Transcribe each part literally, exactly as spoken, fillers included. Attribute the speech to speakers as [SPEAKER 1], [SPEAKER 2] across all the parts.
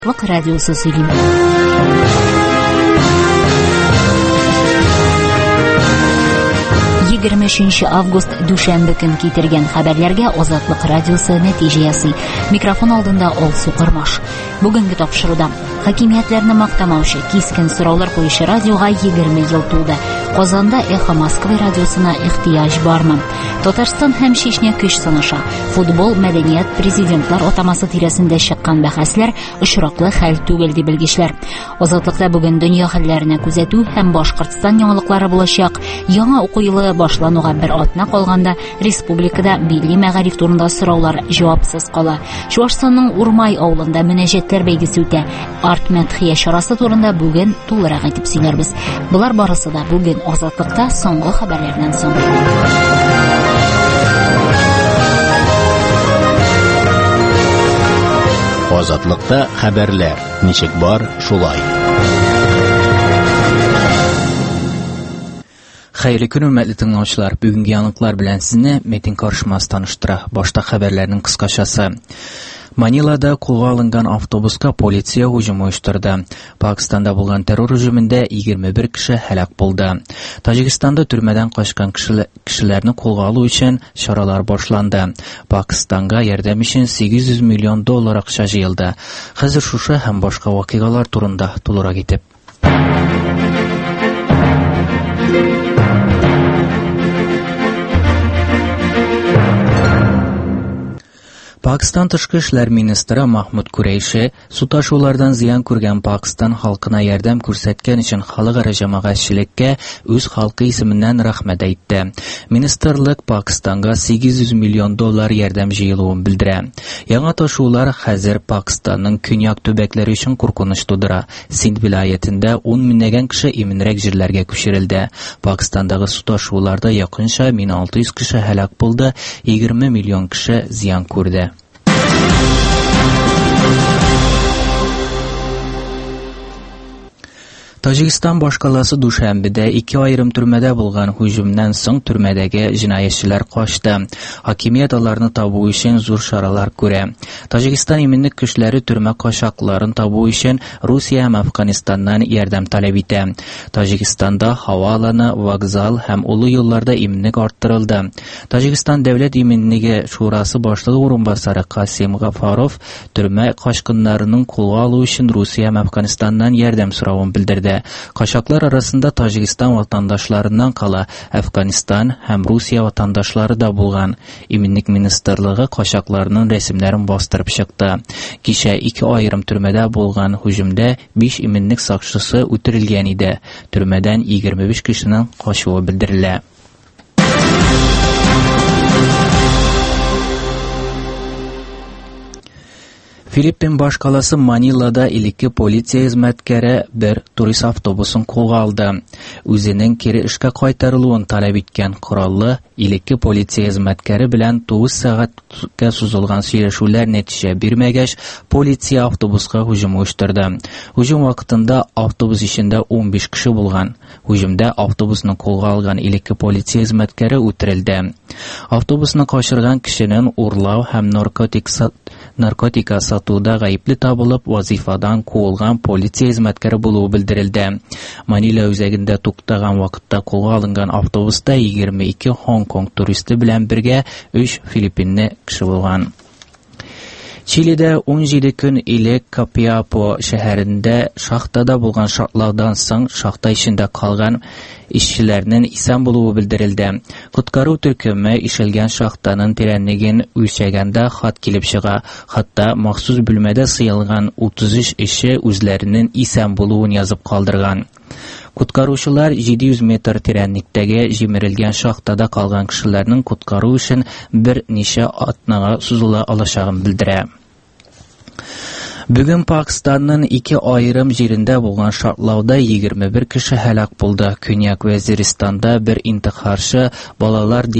[SPEAKER 1] Вак радиосы сөйлейм. егерме өченче август дүшәмбе көн китергән хәбәрләргә Азатлык радиосы нәтиҗә ясый. Микрофон алдында Ал Сукырмаш. Бүгенге тапшыруда хакимиятләрне мактамаучы, кискен сораулар куючы радиога егерме ел тулды. Казанда Эхо Москвы радиосына ихтыяҗ бармы? Татарстан һәм Чечня көч сынаша. Футбол, мәдәният, президентлар атамасы тирәсендә чыккан бәхәсләр очраклы хәл түгел дип белгечләр. Азатлыкта бүген дөнья хәлләренә күзәтү һәм Башкортстан яңалыклары булачак. Яңа уку елы башлануга бер атна калганда республикада милли мәгариф турында сораулар җавапсыз кала. Чуашстанның Урмай авылында мөнәҗәтләр бәйгесе үтә. Арт мәдхия чарасы турында бүген тулырак әйтеп сөйләрбез. Булар барысы да бүген Азатлыкта соңгы хәбәрләрдән соң.
[SPEAKER 2] Азатлыкта хәбәрләр. Ничек бар, шулай. Хәйрле көн, хөрмәтле тыңлаучылар. Бүгенге яңалыклар белән сезне Метин Каршмас таныштыра. Башта хәбәрләрнең кыскачасы. Манилада кулга алынган автобуска полиция һөҗүм оештырды. Пакистанда булган террор һөҗүмендә егерме бер кеше һәлак булды. Таҗикстанда төрмәдән качкан кешеләрне кулга алу өчен чаралар башланды. Пакистанга ярдәм өчен сигез йөз миллион доллар акча җыелды. Хәзер шушы һәм башка вакыйгалар турында тулырак итеп. Пакистан тышкы эшләр министры Махмуд Курейши суташулардан зыян күргән Пакистан халкына ярдәм күрсәткән өчен халыкара җәмәгатьчелеккә үз халкы исеменнән рәхмәт әйтте. Министрлык Пакистанга сигез йөз миллион доллар ярдәм җыелуын белдерә. Яңа ташулар хәзер Пакистанның көньяк төбәкләре өчен куркыныч тудыра. Синд вилаятендә ун меңнән кеше иминрәк җирләргә күчерелде. Пакистандагы суташуларда якынча мең алты йөз кеше һәлак булды, егерме миллион кеше зыян күрде. Таҗикстан башкаласы Дүшәмбедә ике аерым төрмәдә булган һөҗүмнән соң төрмәдәге җинаятьчеләр качты. Хакимият аларны табу өчен зур чаралар күрә. Таҗикстан иминлек көчләре төрмә качакларын табу өчен Русия һәм Әфганстаннан ярдәм таләп итә. Таҗикстанда һава аланы, вокзал һәм улы юлларда иминлек арттырылды. Таҗикстан дәүләт иминлеге шурасы башлыгы урынбасары Касим Гафаров төрмә качкыннарының кулга алу өчен Русия һәм Әфганстаннан ярдәм соравын белдерде. Качаклар арасында Таҗикстан ватандашларыннан кала Әфганстан һәм Русия ватандашлары да булган. Иминлек министрлыгы качакларның рәсемнәрен бастырып чыкты. Кичә ике аерым төрмәдә булган һөҗүмдә биш иминлек сакчысы үтерелгән иде. Төрмәдән егерме биш кешенең качуы белдерелә. Филиппин башкаласы Манилада илекке полиция хезмәткәре бер турист автобусын кулга алды. Үзенең кире эшкә кайтарылуын таләп иткән кораллы илекке полиция хезмәткәре белән тугыз сәгатькә сузылган сөйләшүләр нәтиҗә бирмәгәч, полиция автобуска һөҗүм оештырды. Һөҗүм вакытында автобус эчендә ун биш кеше булган. Һөҗүмдә автобусны кулга алган илекке полиция хезмәткәре үтерелде. Автобусны качырган кешенең урлау һәм наркотик наркотика сатуда гаепле табылып, вазифадан куылган полиция хезмәткәре булуы белдерелде. Манила үзәгендә туктаган вакытта кулга алынган автобуста егерме ике Хонконг туристы белән бергә өч филиппинне кеше булган. Чилидә ун җиде көн элек Капиапо шәһәрендә шахтада булган шартлаудан соң шахта эчендә калган эшчеләрнең исән булуы белдерелде. Коткару төркеме ишелгән шахтаның тирәнлеген үлчәгәндә хат килеп чыга. Хатта махсус бүлмәдә сыелган утыз өч эше үзләренең исән булуын язып калдырган. Коткаручылар җиде йөз метр тирәнлектәге җимерелгән шахтада калган кешеләрнең коткару өчен бер ничә атнага сузыла алачагын белдерә. Бүген Пакистанның ике аерым җирендә булган шартлауда егерме бер кеше һәлак булды. Көньяк Вазиристанда бер интихарчы балалар дини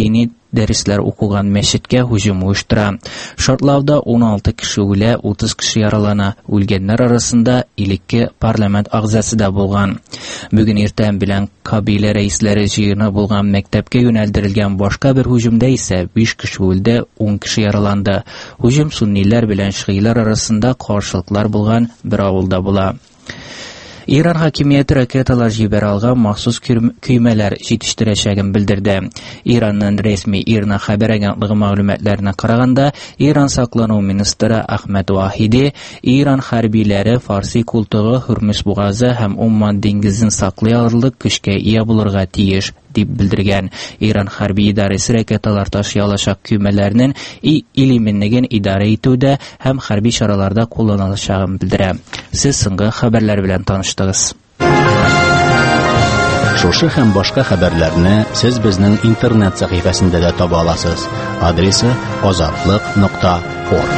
[SPEAKER 2] дәресләр укыган мәчеткә һөҗүм оештыра. Шартлауда он алты кеше үлә, утыз кеше яралана. Үлгәннәр арасында илле парламент агъзасы да булган. Бүген иртән белән кабилә рәисләре җыены булган мәктәпкә юнәлдерелгән башка бер һөҗүмдә исә биш кеше үлде, он кеше яраланды. Һөҗүм суннилар белән шиилар арасында каршылыклар булган бер авылда була. Иран хакимияте ракеталар җибәрә алган махсус көймәләр җитештерәчәген белдерде. Иранның рәсми Ирна хәбәр агентлыгы мәгълүматларына караганда, Иран саклану министры Ахмед Вахиди Иран хәрбиләре Фарси култыгы, Хөрмүз бугазы һәм Умман диңгезен саклый алырлык көчкә ия булырга тиеш дип белдергән. Иран хәрби идарәсе ракеталар ташый алачак көймәләрнең илеминлеген идарә итүдә һәм хәрби чараларда кулланылачагын белдерә. Сез соңгы хәбәрләр белән таныштыгыз.
[SPEAKER 3] Шушы һәм башка хәбәрләрне сез безнең интернет сәхифәсендә дә таба аласыз. Адресы азатлык нокта орг.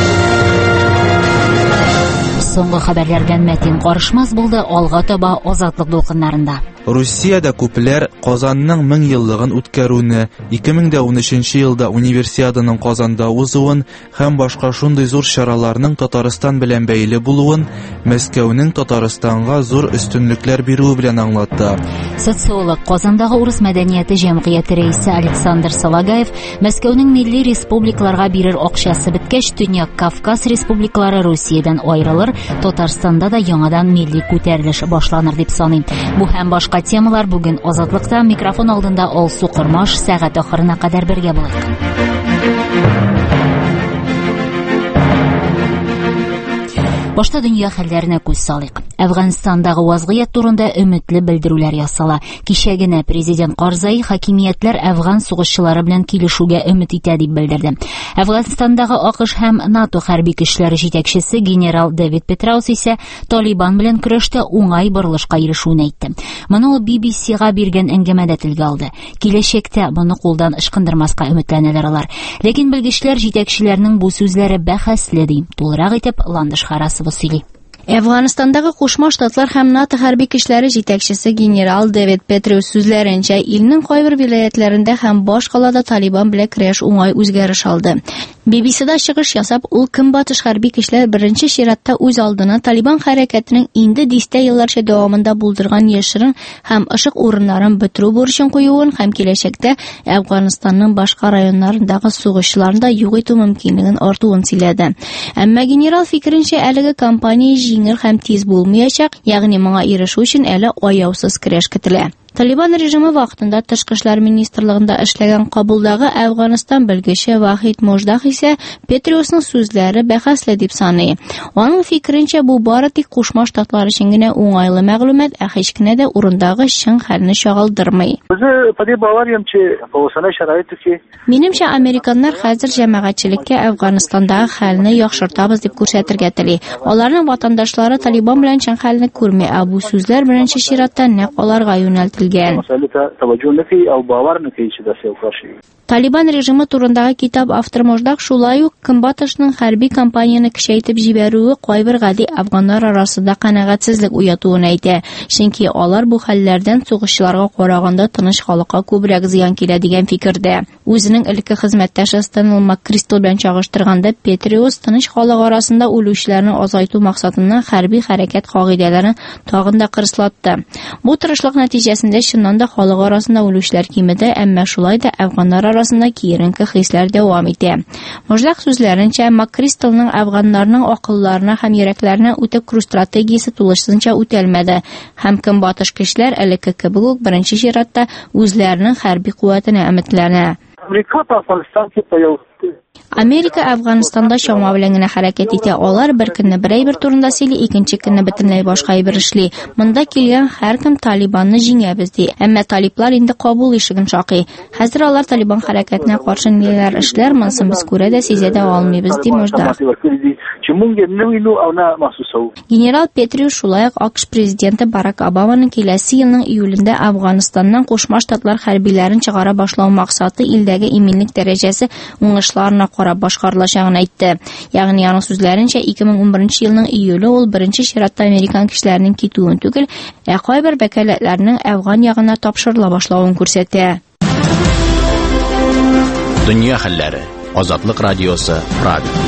[SPEAKER 1] Соңгы хәбәрләрдән мәтин карышмас булды, алга таба азатлык дулкыннарында.
[SPEAKER 4] Русиядә күпләр Казанның мең еллыгын үткәрүне, ике мең дә унөченче елда Универсиаданың Казанда узуын һәм башка шундый зур чараларның Татарстан белән бәйле булуын Мәскәүнең Татарстанга зур өстенлекләр бирүе белән аңлатты.
[SPEAKER 1] Социолог, Казандагы урыс мәдәнияте җәмгыяте рәисе Александр Салагаев Мәскәүнең милли республикаларга бирер акчасы беткәч, Төньяк Кавказ республикалары Русиядән аерылыр, Татарстанда да яңадан милли күтәрелеш башланыр дип саный. Бу һәм башка темалар бүген Азатлыкта микрофон алдында Алсу Кырмаш сәгать ахырына кадәр бергә булыйк. Башта дөнья хәлләренә күз салыйк. Әфганстандагы вазгыять турында өметле белдерүләр ясала. Кичә генә президент Карзай хакимиятләр Әфган сугышчылары белән килешүгә өмет итә дип белдерде. Әфганстандагы АКШ һәм НАТО хәрби көчләре җитәкчесе генерал Дэвид Петраус исә Талибан белән көрәштә уңай борылышка ирешүен әйтте. Моны ул би би си-га биргән әңгәмәдә телгә алды. Киләчәктә моны кулдан ышкындырмаска өметләнәләр алар. Ләкин белгечләр җитәкчеләрнең бу сүзләре бәхәсле ди. Тулырак итеп Ландыш Харасова сөйли. Әфганстандагы Кушма Штатлар һәм НАТО хәрби көчләре җитәкчесе генерал Дэвид Петраус сүзләренчә, илнең кайбер вилаятларында һәм баш калада Талибан белән көрәш уңай үзгәреш алды. би би си-да чыгыш ясап, ул көнбатыш хәрби көчләр беренче чиратта үз алдына Талибан хәрәкәтенең инде дистә елларча дәвамында булдырган яшерен һәм ышык урыннарын бетерү бурычын куюын һәм киләчәктә Әфганстанның башка районнарындагы сугышчыларында юк итү мөмкинлеген артуын сөйләде. Әмма генерал фикеренчә, әлеге кампания җиңел һәм тиз булмаячак, ягъни моңа ирешү өчен әле аяусыз көрәш көтелә. Талибан режимы вакытында Тышкы эшләр министрлыгында эшләгән Кабулдагы Әфганстан белгече Вахид Мождах исә Петраусның сүзләре бәхәсле дип саный. Аның фикеренчә, бу бары тик Кушма Штатлары өчен генә уңайлы мәгълүмат, ә һеч кенә дә урындагы чын хәлне чагылдырмый. Минемчә, американнар хәзер җәмәгатьчелеккә Әфганстандагы хәлне яхшыртабыз дип күрсәтергә тели. Аларның ватандашлары Талибан белән чын хәлне күрми, ә бу сүзләр беренче чиратта нәкъ аларга юнәлтелгән. Талибан режимы турындагы китап авторы Мождак шулай ук көнбатышның хәрби кампанияны көчәйтеп җибәрүе кайбер гади афганнар арасында канәгатьсезлек уятуын әйтә. Чөнки алар бу хәлләрдән сугышчыларга караганда тыныч халыкка күбрәк зыян килә дигән фикердә. Үзенең элекке хезмәттәше Стэнли Маккристал белән чагыштырганда, Петраус тыныч халык арасында үлүчеләрне азайту максатыннан хәрби хәрәкәт кагыйдәләрен тагын да кырыслатты. Бу тырышлык нәтиҗәсендә чыннан да халык арасында үлүчеләр кимеде, әмма шулай да афганнар арасында киеренке хисләр дәвам итә. Мождак сүзләренчә, Маккристалның афганнарның акылларына һәм йөрәкләренә үтеп күрү стратегиясе тулысынча үтәлмәде, һәм көнбатыш көчләр элекке кебек үк беренче чиратта үзләренең хәрби куәтенә өметләнә. Америка Әфганстанда чама белән генә хәрәкәт итә. Алар бер көнне бер әйбер турында сөйли, икенче көнне бөтенләй башка әйбер эшли. Монда килгән һәркем Талибанны җиңәбез ди. Әмма талиблар инде Кабул ишеген шакый. Хәзер алар Талибан хәрәкәтенә каршы ниләр эшләр, монысын без күрә дә сизә дә алмыйбыз ди Можда. Генерал Петраус шулай ук АКШ президенты Барак Обаманың киләсе елның июлендә Әфганстаннан Кушма Штатлар хәрбиләрен чыгара башлау максаты илдәге иминлек дәрәҗәсе уңышларына карап башкарылачагын әйтте. Ягъни аның сүзләренчә, ике мең унберенче елның июле ул беренче чиратта американ кешеләренең китүен түгел, ә кайбер вәкаләтләрнең Әфган ягына тапшырыла башлавын күрсәтә.
[SPEAKER 3] Дөнья хәлләре. Азатлык радиосы Правда.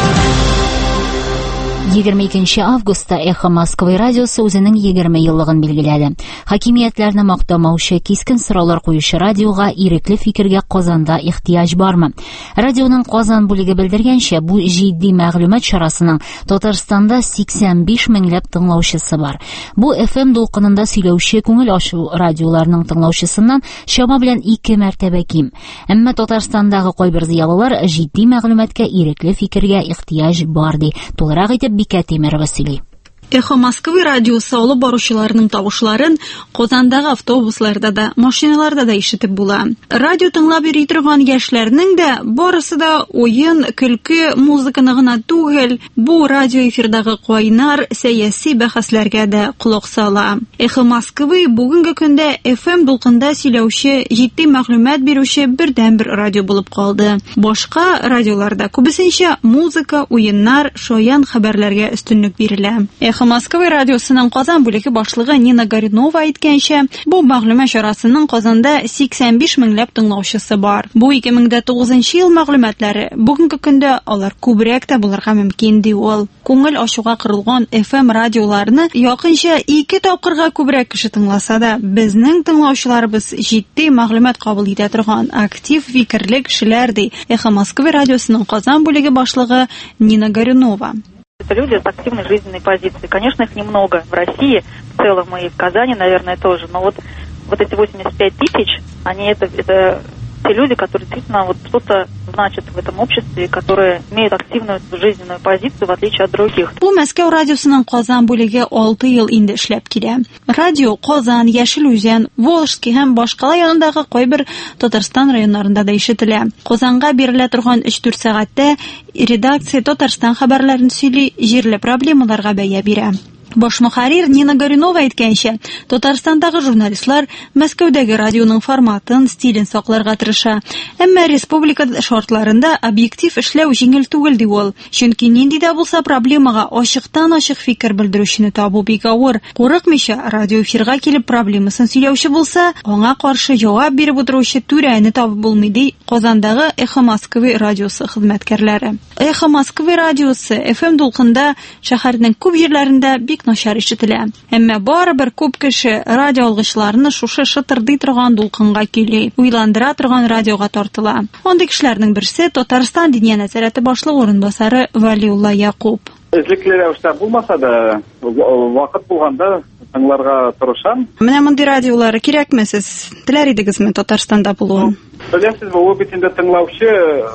[SPEAKER 1] егерме икенче августта Эхо Москвы радиосы үзенең егерме еллыгын билгеләде. Хакимиятләрне мактамаучы, кискен сораулар куючы радиога ирекле фикергә Казанда ихтыяҗ бармы? Радионың Казан бүлеге белдергәнчә, бу җитди мәгълүмат чарасының Татарстанда сиксән биш меңләп тыңлаучысы бар. Бу эф эм дулкынында сөйләүче күңел ачу радиоларның тыңлаучысыннан чама белән ике мәртәбә ким. Әмма Татарстандагы кайбер зыялылар җитди мәгълүматкә, ирекле фикергә ихтыяҗ бар ди. Тулырак итеп Бикә Тимерова сөйли.
[SPEAKER 5] Эхо Москвы радиосы алып баручыларның тавышларын Казандагы автобусларда да, машиналарда да ишетеп була. Радио тыңлап йөри торган яшьләрнең дә барысы да уен, көлке, музыканы гына түгел, бу радио эфирдагы кайнар сәяси бәхәсләргә дә колак сала. Эхо Москвы бүгенге көндә эф эм дулкында сөйләүче, җитди мәгълүмат бирүче бердән-бер радио булып калды. Башка радиоларда күбесенчә музыка, уеннар, шаян хәбәрләргә өстенлек бирелә. Эхо Москвы радиосының Казан бүлеге башлыгы Нина Горюнова әйткәнчә, бу мәгълүмат чарасының Казанда сиксән биш меңләп тыңлаучысы бар. Бу ике мең тугызынчы ел мәгълүматлары. Бүгенге көндә алар күбрәк тә булырга мөмкин ди ул. Күңел ачуга кырылган эф эм радиоларны якынча ике тапкырга күбрәк кеше тыңласа да, безнең тыңлаучыларыбыз җитди мәгълүмат кабул итә торган актив фикерле кешеләр ди. Эхо Москвы радиосының Казан бүлеге башлыгы Нина Горюнова.
[SPEAKER 6] Это люди с активной жизненной позицией. Конечно, их немного в России, в целом и в Казани, наверное, тоже. Но вот, вот эти восемьдесят пять тысяч, они это, это те люди, которые действительно вот что-то значат в этом обществе, которые имеют активную жизненную позицию, в отличие от других.
[SPEAKER 5] Бу Мәскәү радиосының Казан бүлеге алты ел инде эшләп килә. Радио Казан, Яшелүзән, Волжский һәм башкала янындагы кайбер Татарстан районнарында да ишетелә. Казанга бирелә торган өч-дүрт сәгатьтә редакция Татарстан хәбәрләрен сөйли, җирле проблемаларга бәя бирә. Баш мөхәррир Нина Горюнова әйткәнчә, Татарстандагы журналистлар Мәскәүдәге радионың форматын, стилен сакларга тырыша. Әмма республика шартларында объектив эшләү җиңел түгел ди ул. Чөнки нинди дә булса проблемага ачыктан-ачык фикер белдерүчене табу бик авыр. Курыкмыйча радио эфирга килеп проблемасын сөйләүче булса, аңа каршы җавап биреп утыручы түрәне табып булмый ди Казандагы Эхо Москвы радиосы хезмәткәрләре. Эхо Москвы радиосы эф эм дулкында шәһәрнең күп җирләрендә бик начар ишетелә. Әмма барыбер күп кеше радио алгычларны шушы шытырдый торган дулкынга кили, уйландыра торган радиога тартыла. Андый кешеләрнең берсе Татарстан Диния нәзарәте башлыгы орынбасары Валиулла Якуб.
[SPEAKER 7] Эзлекле рәвештә булмаса да, вакыт булганда тыңларга тырышам.
[SPEAKER 5] Менә мондый радиолар кирәкме сез? Теләр идегезме Татарстанда булуын?
[SPEAKER 7] Беләсез, ул бит инде тыңлаучы,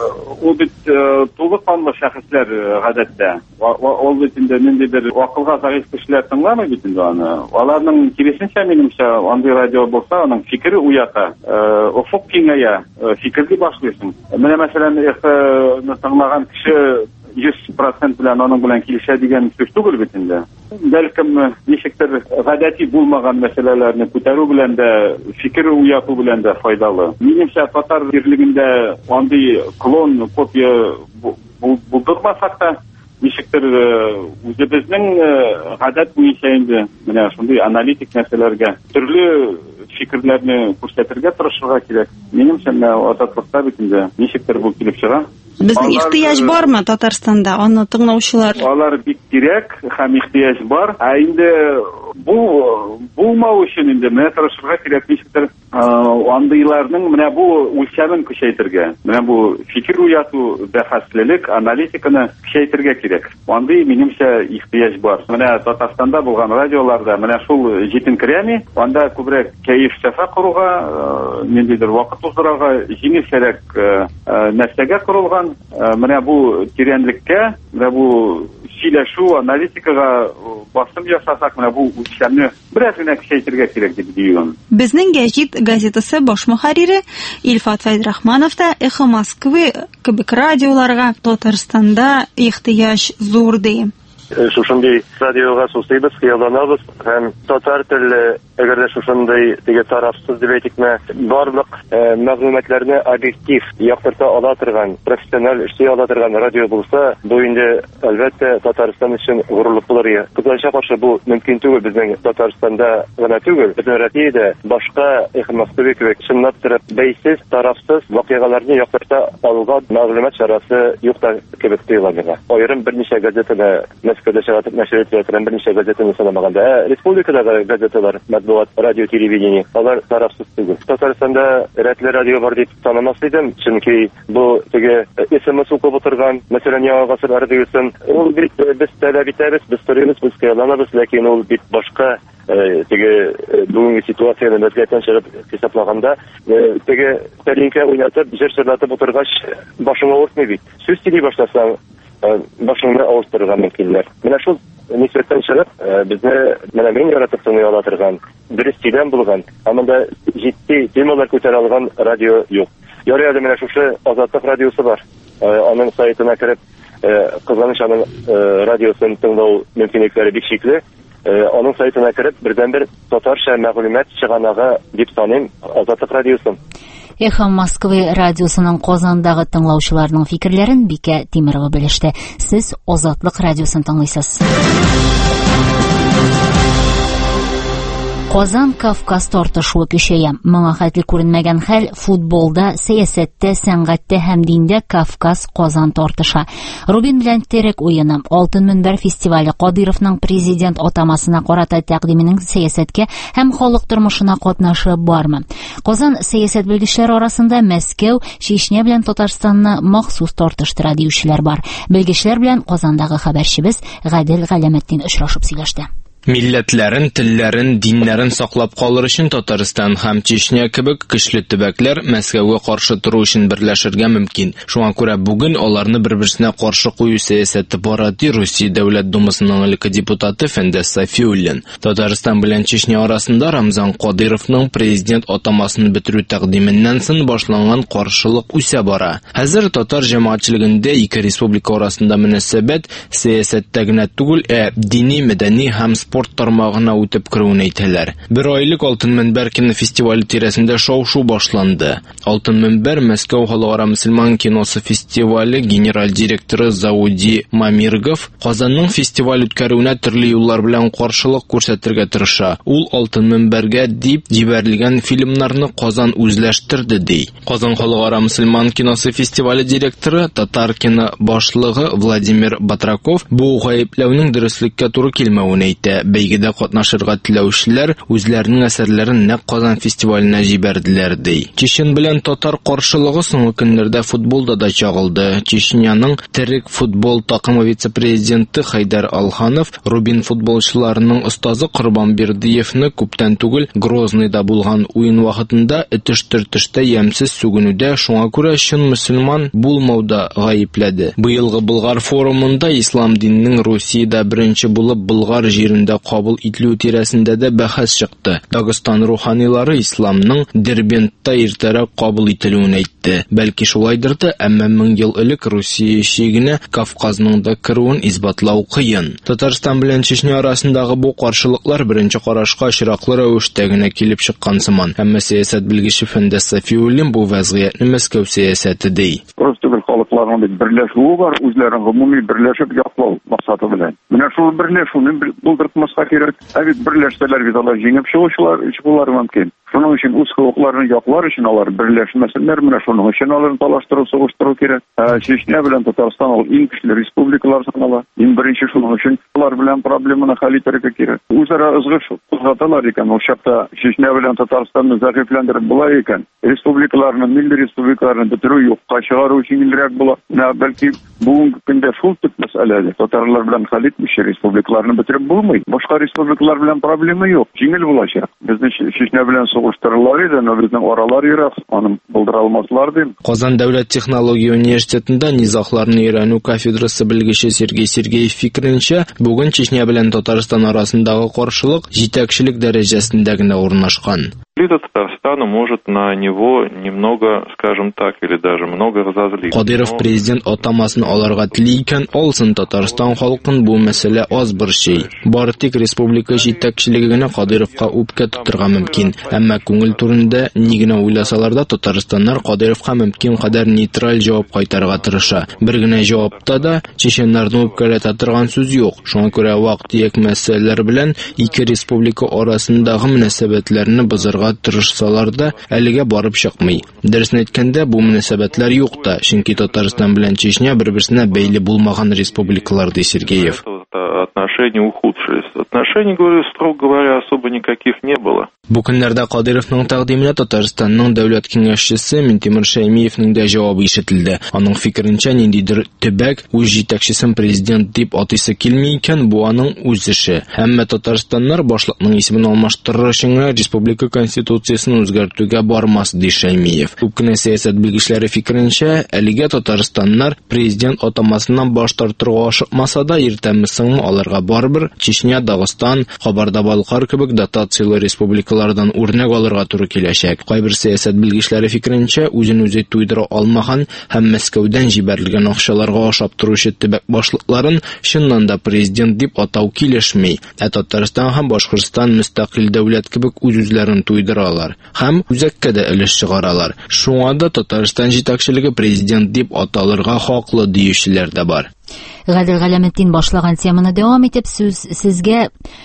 [SPEAKER 7] ул бит тулы канлы шәхесләр гадәттә. Ул бит инде ниндидер акылга сагыш кешеләр тыңламый бит инде аны. Аларның киресенчә, минемчә, андый радио булса, аның фикере уята, офык киңәя, фикерли башлыйсың. Менә мәсәлән, эхо тыңлаган кеше йөз процент белән аның белән килешә дигән сүз түгел бит инде. Бәлкем ничектер гадәти булмаган мәсьәләләрне күтәрү белән дә, фикер уяту белән дә файдалы. Минемчә, татар җирлегендә андый клон, копия булдырмасак та, ничектер үзебезнең гадәт буенча инде менә шундый аналитик нәрсәләргә төрле фикерләрне күрсәтергә тырышырга кирәк. Минемчә, азатлыкта бит инде ничектер бу килеп чыга.
[SPEAKER 5] Безнең ихтыяҗ бармы Татарстанда аны тыңлаучылар?
[SPEAKER 7] Алар бик кирәк һәм ихтыяҗ бар. Ә инде бу булмау өчен инде менә тырышырга кирәк, ничектер андыйларның менә бу үлчәмен көчәйтергә. Менә бу фикер уяту, бәхәслелек, аналитиканы көчәйтергә кирәк. Андый минемчә ихтыяҗ бар. Менә Татарстанда булган радиоларда менә шул җитенкерәми, анда күбрәк кәеф сәфа куруга, ниндидер вакыт уздырырга, җиңелчәрәк нәрсәгә корылган. Менә бу тирәнлеккә, менә бу сөйләшү, аналитикага басым ясасак, менә бу үлчәмне бераз гына көчәйтергә кирәк дип диюм.
[SPEAKER 5] Безнең Гәҗит газетасы баш мөхәррире Илфат Фәйдрахманов та Эхо Москвы кебек радиоларга Татарстанда ихтыяҗ зур ди.
[SPEAKER 8] шушындый радиога сусыйбыз, хыялланабыз һәм татар теле әгәр дә шушындый теге тарафсыз дип әйтикме, барлык мәгълүматларны объектив яктырта ала торган, профессиональ эшли ала торган радио булса, бу инде әлбәттә Татарстан өчен горурлык булыр. Кызларча каршы бу мөмкин түгел безнең Татарстанда гына түгел, безнең Россиядә башка Москва кебек чынлап торып бәйсез, тарафсыз вакыйгаларны яктырта алган мәгълүмат чарасы юк та кебек тоела миңа. Аерым берничә газетада Мәскәүдә чыгып нәшер ителгән берничә газетаны санамаганда, республикадагы газеталар, матбугат, радио, телевидение, алар тарафсыз түгел. Татарстанда рәтле радио бар дип санамас идем, чөнки бу теге эсэмэс укып утырган, мәсәлән, Яңа гасыр радиосын, ул бит без таләп итәбез, без сорыйбыз, без кыяланабыз, ләкин ул бит башка теге бүгенге ситуацияны мәсьәләдән чыгып хисаплаганда, теге тәлинкә уйнатып, җыр җырлатып утыргач, башыңа авыртмый бит. Сүз сөйли башласаң, башыңны авыртырга мөмкинләр. Менә шул нисбәттән чыгып, безне менә мин яратып тыңлый ала торган, дөрес тиләм булган, һәм җитди темалар күтәрә алган радио юк. Ярый әле менә шушы Азатлык радиосы бар. Аның сайтына кереп, кызганыч аның радиосын тыңлау мөмкинлекләре бик чикле. Аның сайтына кереп, бердән-бер татарча мәгълүмат чыганага дип саныйм Азатлык радиосын.
[SPEAKER 1] Эхо Москвы радиосының Казандагы тыңлаучыларның фикерләрен Бикә Тимерова белеште. Сез Азатлык радиосын тыңлыйсыз. Казан Кавказ тартышуы көчәя. Моңа хәтле күренмәгән хәл футболда, сәясәттә, сәнгатьтә һәм диндә Кавказ Казан тартыша. Рубин белән терек уены, Алтын мөнбәр фестивале Кадыровның президент атамасына карата тәкъдименең сәясәткә һәм халык тормышына катнашы бармы? Казан сәясәт белгечләре арасында Мәскәү, Чечня белән Татарстанны махсус тартыштыра диючеләр бар. Белгечләр белән Казандагы хәбәрчебез Гадел Галәмәтдин очрашып сөйләште.
[SPEAKER 9] Милләтләрен, телләрен, диннәрен саклап калыр өчен Татарстан һәм Чечня кебек көчле төбәкләр Мәскәүгә каршы тору өчен берләшергә мөмкин. Шуңа күрә бүген аларны бер-берсенә каршы кую сәясәте бара ди Русия Дәүләт Думасының элекке депутаты Фәндәс Сафиуллин. Татарстан белән Чечня арасында Рамзан Кадыровның президент атамасын бетерү тәкъдименнән соң башланган каршылык үсә бара. Хәзер татар җәмәгатьчелегендә ике республика арасында мөнәсәбәт сәясәттә генә түгел, ә дини, мәдәни һәм спорт тармагына үтеп керүен әйтәләр. Бер айлык Алтын мөнбәр кинофестивале тирәсендә шау-шу башланды. Алтын мөнбәр Мәскәү халыкара мөселман киносы фестивале генераль директоры Зауди Мамиргов Казанның фестиваль үткәрүенә төрле юллар белән каршылык күрсәтергә тырыша. Ул Алтын мөнбәргә дип җибәрелгән фильмнарны Казан үзләштерде ди. Казан халыкара мөселман киносы фестивале директоры, татар кино башлыгы Владимир Батраков бу гаепләүнең дөреслеккә туры килмәвен әйтә. Бәйгедә катнашырга теләүчеләр үзләренең әсәрләрен нәкъ Казан фестиваленә җибәрделәр ди. Чечен белән татар каршылыгы соңгы көннәрдә футболда да чагылды. Чечняның терек футбол такымы вице-президенты Хайдар Алханов Рубин футболчыларының остазы Корбанбердиевны күптән түгел Грозныйда булган уен вакытында этеш-төртештә ямьсез сүгенүдә, шуңа күрә чын мөселман булмауда гаепләде. Быелгы Болгар форумында ислам диненең Русиядә беренче булып Болгар җирендә кабул ителү тирәсендә дә бәхәс чыкты. Дагыстан руханилары исламның Дербентта иртәрәк кабул ителүен әйтте. Бәлки шулайдыр да, әмма мең ел элек Русия шигенә Кавказның да керүен исбатлау кыен. Татарстан белән Чечня арасындагы бу каршылыклар беренче карашка очраклы рәвештә генә килеп чыккан сыман. Әмма сәясәт белгече Фәндәс Сафиуллин бу вазгыятьне Мәскәү сәясәте ди.
[SPEAKER 7] Халыкларның бит берләшүе бар, үзләрен гомуми берләшеп яклау максаты белән. Менә шул берләшүне булдыртмаска кирәк. Ә бит берләшсәләр бит алар җиңеп чыгучылар өч булар мөмкин. Шуның өчен үз хокукларын яклар өчен алар берләшмәсеннәр, менә шуның өчен аларны талаштыру, сугыштыру кирәк. Чечня белән Татарстан ул иң көчле республикалар санала. Иң беренче шуның өчен алар белән проблеманы хәл итәргә кирәк. Үзара ызгышу кузгаталар икән, ул чакта Чечня белән Татарстанны зәгыйфләндереп була икән. Республикаларны, милли республикаларны бетерү юкка чыгару җиңелрәк була. Менә бәлки бүгенге көндә шул төп мәсьәлә. Татарлар белән хәл итмичә республикаларны бетереп булмый. Башка республикалар белән проблема юк. Җиңел булачак. Безне Чечня белән сугыштырылар иде, но безнең аралар ерак, аны булдыра алмаслар дим.
[SPEAKER 9] Казан дәүләт технология университетында низахларны өйрәнү кафедрасы белгече Сергей Сергеев фикеренчә, бүген Чечня белән Татарстан арасындагы каршылык җитәкчелек дәрәҗәсендә генә урнашкан.
[SPEAKER 10] Татарстан Татарстана может на него немного, скажем так, или даже много разозлиться.
[SPEAKER 9] Кадыров президент атамасын аларга тели икән, алсын Татарстан халкын бу мәсьәлә аз бер шей. Бары тик республика җитәкчелеге генә Кадыровка үпкә тотырга мөмкин. Әмма күңел турында ни генә уйласалар да Татарстаннар Кадыровка мөмкин кадәр нейтраль җавап кайтарырга тырыша. Бер генә җавапта да чеченнарны үпкәләтә торган сүз юк. Шуңа күрә вакыт-төяк мәсьәләләр белән ике республика арасындагы мөнәсәбәтләрне бозарга тырышсалар да әлегә барып чыкмый. Дөресен әйткәндә, бу мөнәсәбәтләр юк та, чөнки Татарстан белән Чечня бер-берсенә бәйле булмаган республикалар, ди Сергеев.
[SPEAKER 10] Отношения ухудшились. Отношений, говорю, строго говоря, особо никаких не было.
[SPEAKER 9] Бу көннәрдә Кадыровның тәкъдименә Татарстанның дәүләт киңәшчесе Минтимер Шәймиевның дә җавабы ишетелде. Аның фикеренчә, ниндидер төбәк үз җитәкчесен президент дип атыйсы килми икән, бу аның үз эше. Әмма Татарстаннар башлыкның исемен алмаштырыр өчен республика конституциясын үзгәртүгә бармас, ди Шәймиев. Күп кенә сәясәт белгечләре фикеренчә, әлегә Татарстаннар президент атамасыннан баш тартырга ашыкмаса да, иртәме-соңмы аларга барбыр Чечня, Дагыстан, Кабарда-Балкар кебек дотацияле республикалардан үрнәк алырга туры киләчәк. Кайбер сәясәт белгечләре фикеренчә, үзен үзе туйдыра алмаган һәм Мәскәүдән җибәрелгән акчаларга ашап торучы төбәк башлыкларын чыннан да президент дип атау килешми. Ә Татарстан һәм Башкортстан мөстәкыйль дәүләт кебек үз-үзләрен туйдыралар һәм үзәккә дә өлеш чыгаралар. Шуңа да Татарстан җитәкчелеге президент дип аталырга хаклы диючеләр дә бар.
[SPEAKER 1] Гадел Галәметдин башлаган теманы дәвам итеп сүз сезгә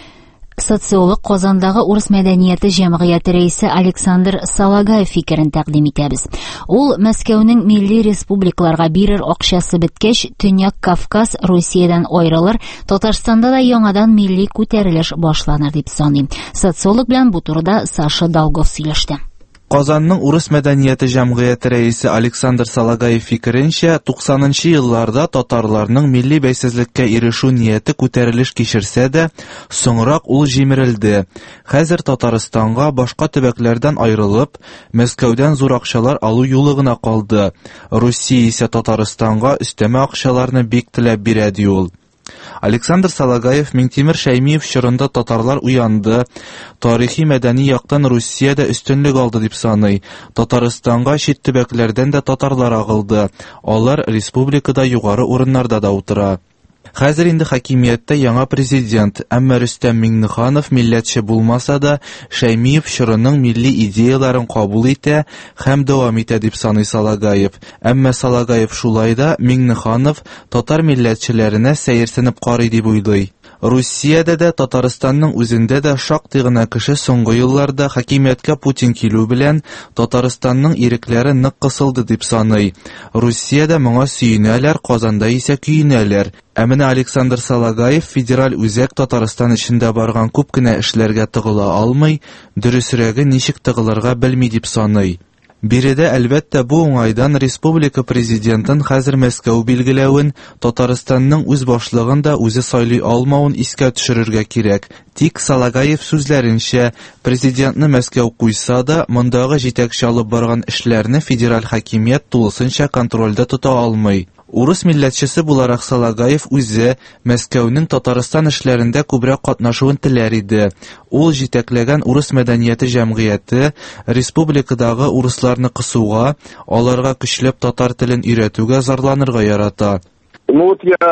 [SPEAKER 1] социолог Казандагы урыс мәдәнияте җәмгыяте рәисе Александр Салагаев фикерен тәкъдим итәбез. Ул Мәскәүнең милли республикаларга бирер акчасы беткәч, Төньяк Кавказ Русиядән аерылыр, Татарстанда да яңадан милли күтәрелеш башланыр дип саный. Социолог белән бу турыда Саша Долгов сөйләште.
[SPEAKER 4] Казанның урыс мәдәнияте җәмгыяте рәисе Александр Салагаев фикеренчә, туксанынчы елларда татарларның милли бәйсезлеккә ирешү нияте күтәрелеш кичерсә дә, соңрак ул җимерелде. Хәзер Татарстанга башка төбәкләрдән аерылып, Мәскәүдән зур акчалар алу юлы гына калды. Русия исә Татарстанга өстәмә акчаларны бик теләп бирә, ди ул. Александр Салагаев Минтимер Шәймиев чорында татарлар уянды, тарихи мәдәни яктан Русиядә өстенлек алды дип саный. Татарстанга чит төбәкләрдән дә татарлар агылды. Алар республикада югары урыннарда да утыра. Хәзер инде хакимияттә яңа президент, әмма Рөстәм Миңнеханов милләтче булмаса да, Шәймиев чорының милли идеяларын кабул итә һәм дәвам итә дип саный Салагаев. Әмма Салагаев шулай да Миңнеханов татар милләтчеләренә сәерсенеп карый дип уйлый. Русиядә дә, Татарстанның үзендә дә шактый гына кеше соңгы елларда хакимияткә Путин килү белән Татарстанның ирекләре нык кысылды дип саный. Русиядә моңа сөенәләр, Казанда исә көенәләр. Ә менә Александр Салагаев федераль үзәк Татарстан эчендә барган күп кенә эшләргә тыгыла алмый, дөресрәге ничек тыгылырга белми дип саный. Биредә әлбәттә бу уңайдан республика президентын хәзер Мәскәү билгеләвен, Татарстанның үз башлыгын да үзе сайлый алмавын искә төшерергә кирәк. Тик Салагаев сүзләренчә, президентны Мәскәү куйса да, мондагы җитәкче алып барган эшләрне федераль хакимият тулысынча контрольдә тота алмый. Урыс милләтчесе буларак Салагаев үзе Мәскәүнең Татарстан эшләрендә күбрәк катнашуын теләр иде. Ул җитәкләгән урыс мәдәнияте җәмгыяте республикадагы урысларны кысуга, аларга көчләп татар телен өйрәтүгә зарланырга ярата.
[SPEAKER 8] Ну вот я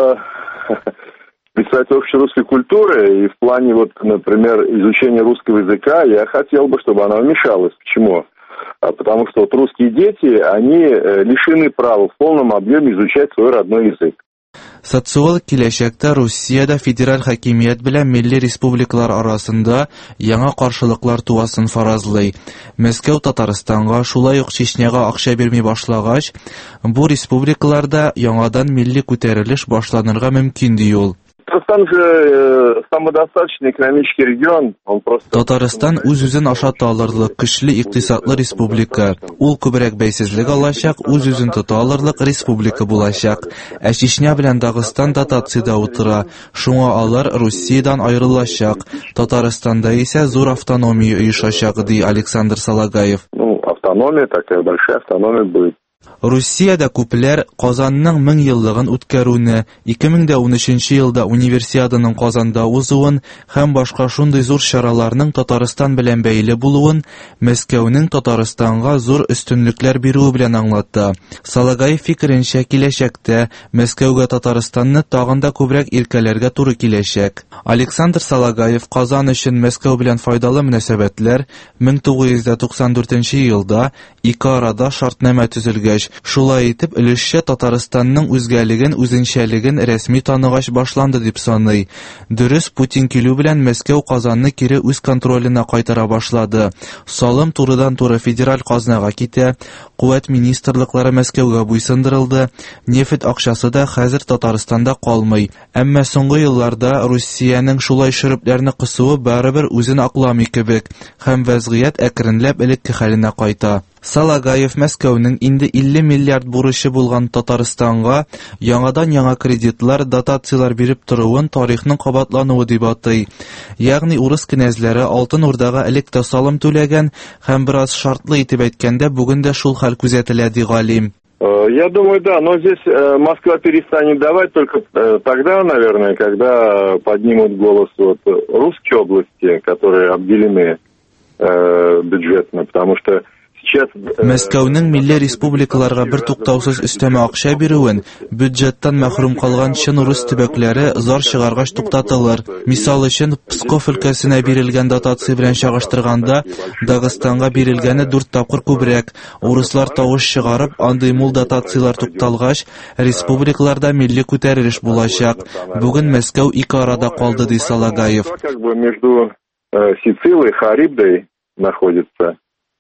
[SPEAKER 8] э, представитель общерусской культуры, и в плане, вот, например, изучения русского языка, я хотел бы, чтобы она вмешалась. Почему? Потому что вот русские дети, они лишены права в полном объеме изучать свой родной язык.
[SPEAKER 4] Социолог киләчәктә Русиядә федераль хакимият белән милли республикалар арасында яңа каршылыклар туасын фаразлый. Мәскәү Татарстанга, шулай ук Чечняга акча бирми башлагач, бу республикаларда яңадан милли күтәрелеш башланырга мөмкин, ди ул.
[SPEAKER 8] Татарстан же самодостаточный экономический регион, он просто...
[SPEAKER 4] Татарстан үз-үзен ашата алырлык көчле икътисадлы республика. Ул күбрәк бәйсезлек алачак, үз-үзен тота алырлык республика булачак. Ә Чечня белән Дагыстан дотациядә утыра. Шуңа алар Русиядән аерылачак. Татарстанда исә зур автономия оешачак, ди Александр Салагаев.
[SPEAKER 8] Ну, автономия, такая большая автономия будет.
[SPEAKER 4] Русиядә күпләр Казанның мең еллыгын үткәрүне, ике мең дә унөченче елда Универсиаданың Казанда узуын һәм башка шундый зур чараларның Татарстан белән бәйле булуын Мәскәүнең Татарстанга зур өстенлекләр бирүе белән аңлатты. Салагаев фикеренчә, киләчәктә Мәскәүгә Татарстанны тагын да күбрәк иркәләргә туры киләчәк. Александр Салагаев Казан өчен Мәскәү белән файдалы мөнәсәбәтләр мең тугыз йөз туксан дүртенче елда ике арада шартнамә төзелгәч, шулай итеп өлешчә Татарстанның үзгәлеген, үзенчәлеген рәсми таныгач башланды дип саный. Дөрес, Путин килү белән Мәскәү Казанны кире үз контролена кайтара башлады. Салым турыдан-туры федераль казнага китә, куәт министрлыклары Мәскәүгә буйсындырылды, нефть акчасы да хәзер Татарстанда калмый. Әмма соңгы елларда Русиянең шулай шөрөпләрне кысуы барыбер үзен акламый кебек, һәм вазгыять әкренләп элекке хәленә кайта. Салагаев Мәскәүнең инде илле миллиард бурычы булган Татарстанга яңадан-яңа кредитлар, дотациялар биреп торуын тарихның кабатлануы дип атый. Ягъни урыс князьләре Алтын Урдага электә салым түләгән һәм бераз шартлы итеп әйткәндә бүген дә шул хәл күзәтелә ди галим.
[SPEAKER 8] Я думаю, да, но здесь э, Москва перестанет давать только э, тогда, наверное, когда поднимут голос вот, русские области, которые обделены э, бюджетно, потому что
[SPEAKER 4] Мәскәүнең милли республикаларга бер туктаусыз өстәмә акча бирүен, бюджеттан мәхрүм калган чын урыс төбәкләре зар чыгаргач туктатылыр. Мисал өчен, Псков өлкәсенә бирелгән дотация белән чагыштырганда, Дагыстанга бирелгәне дүрт тапкыр күбрәк. Урыслар тавыш чыгарып, андый мул дотациялар тукталгач, республикаларда милли күтәрелеш булачак. Бүген Мәскәү ике арада калды ди Салагаев.
[SPEAKER 8] Между Сицилией и Харибдой находится.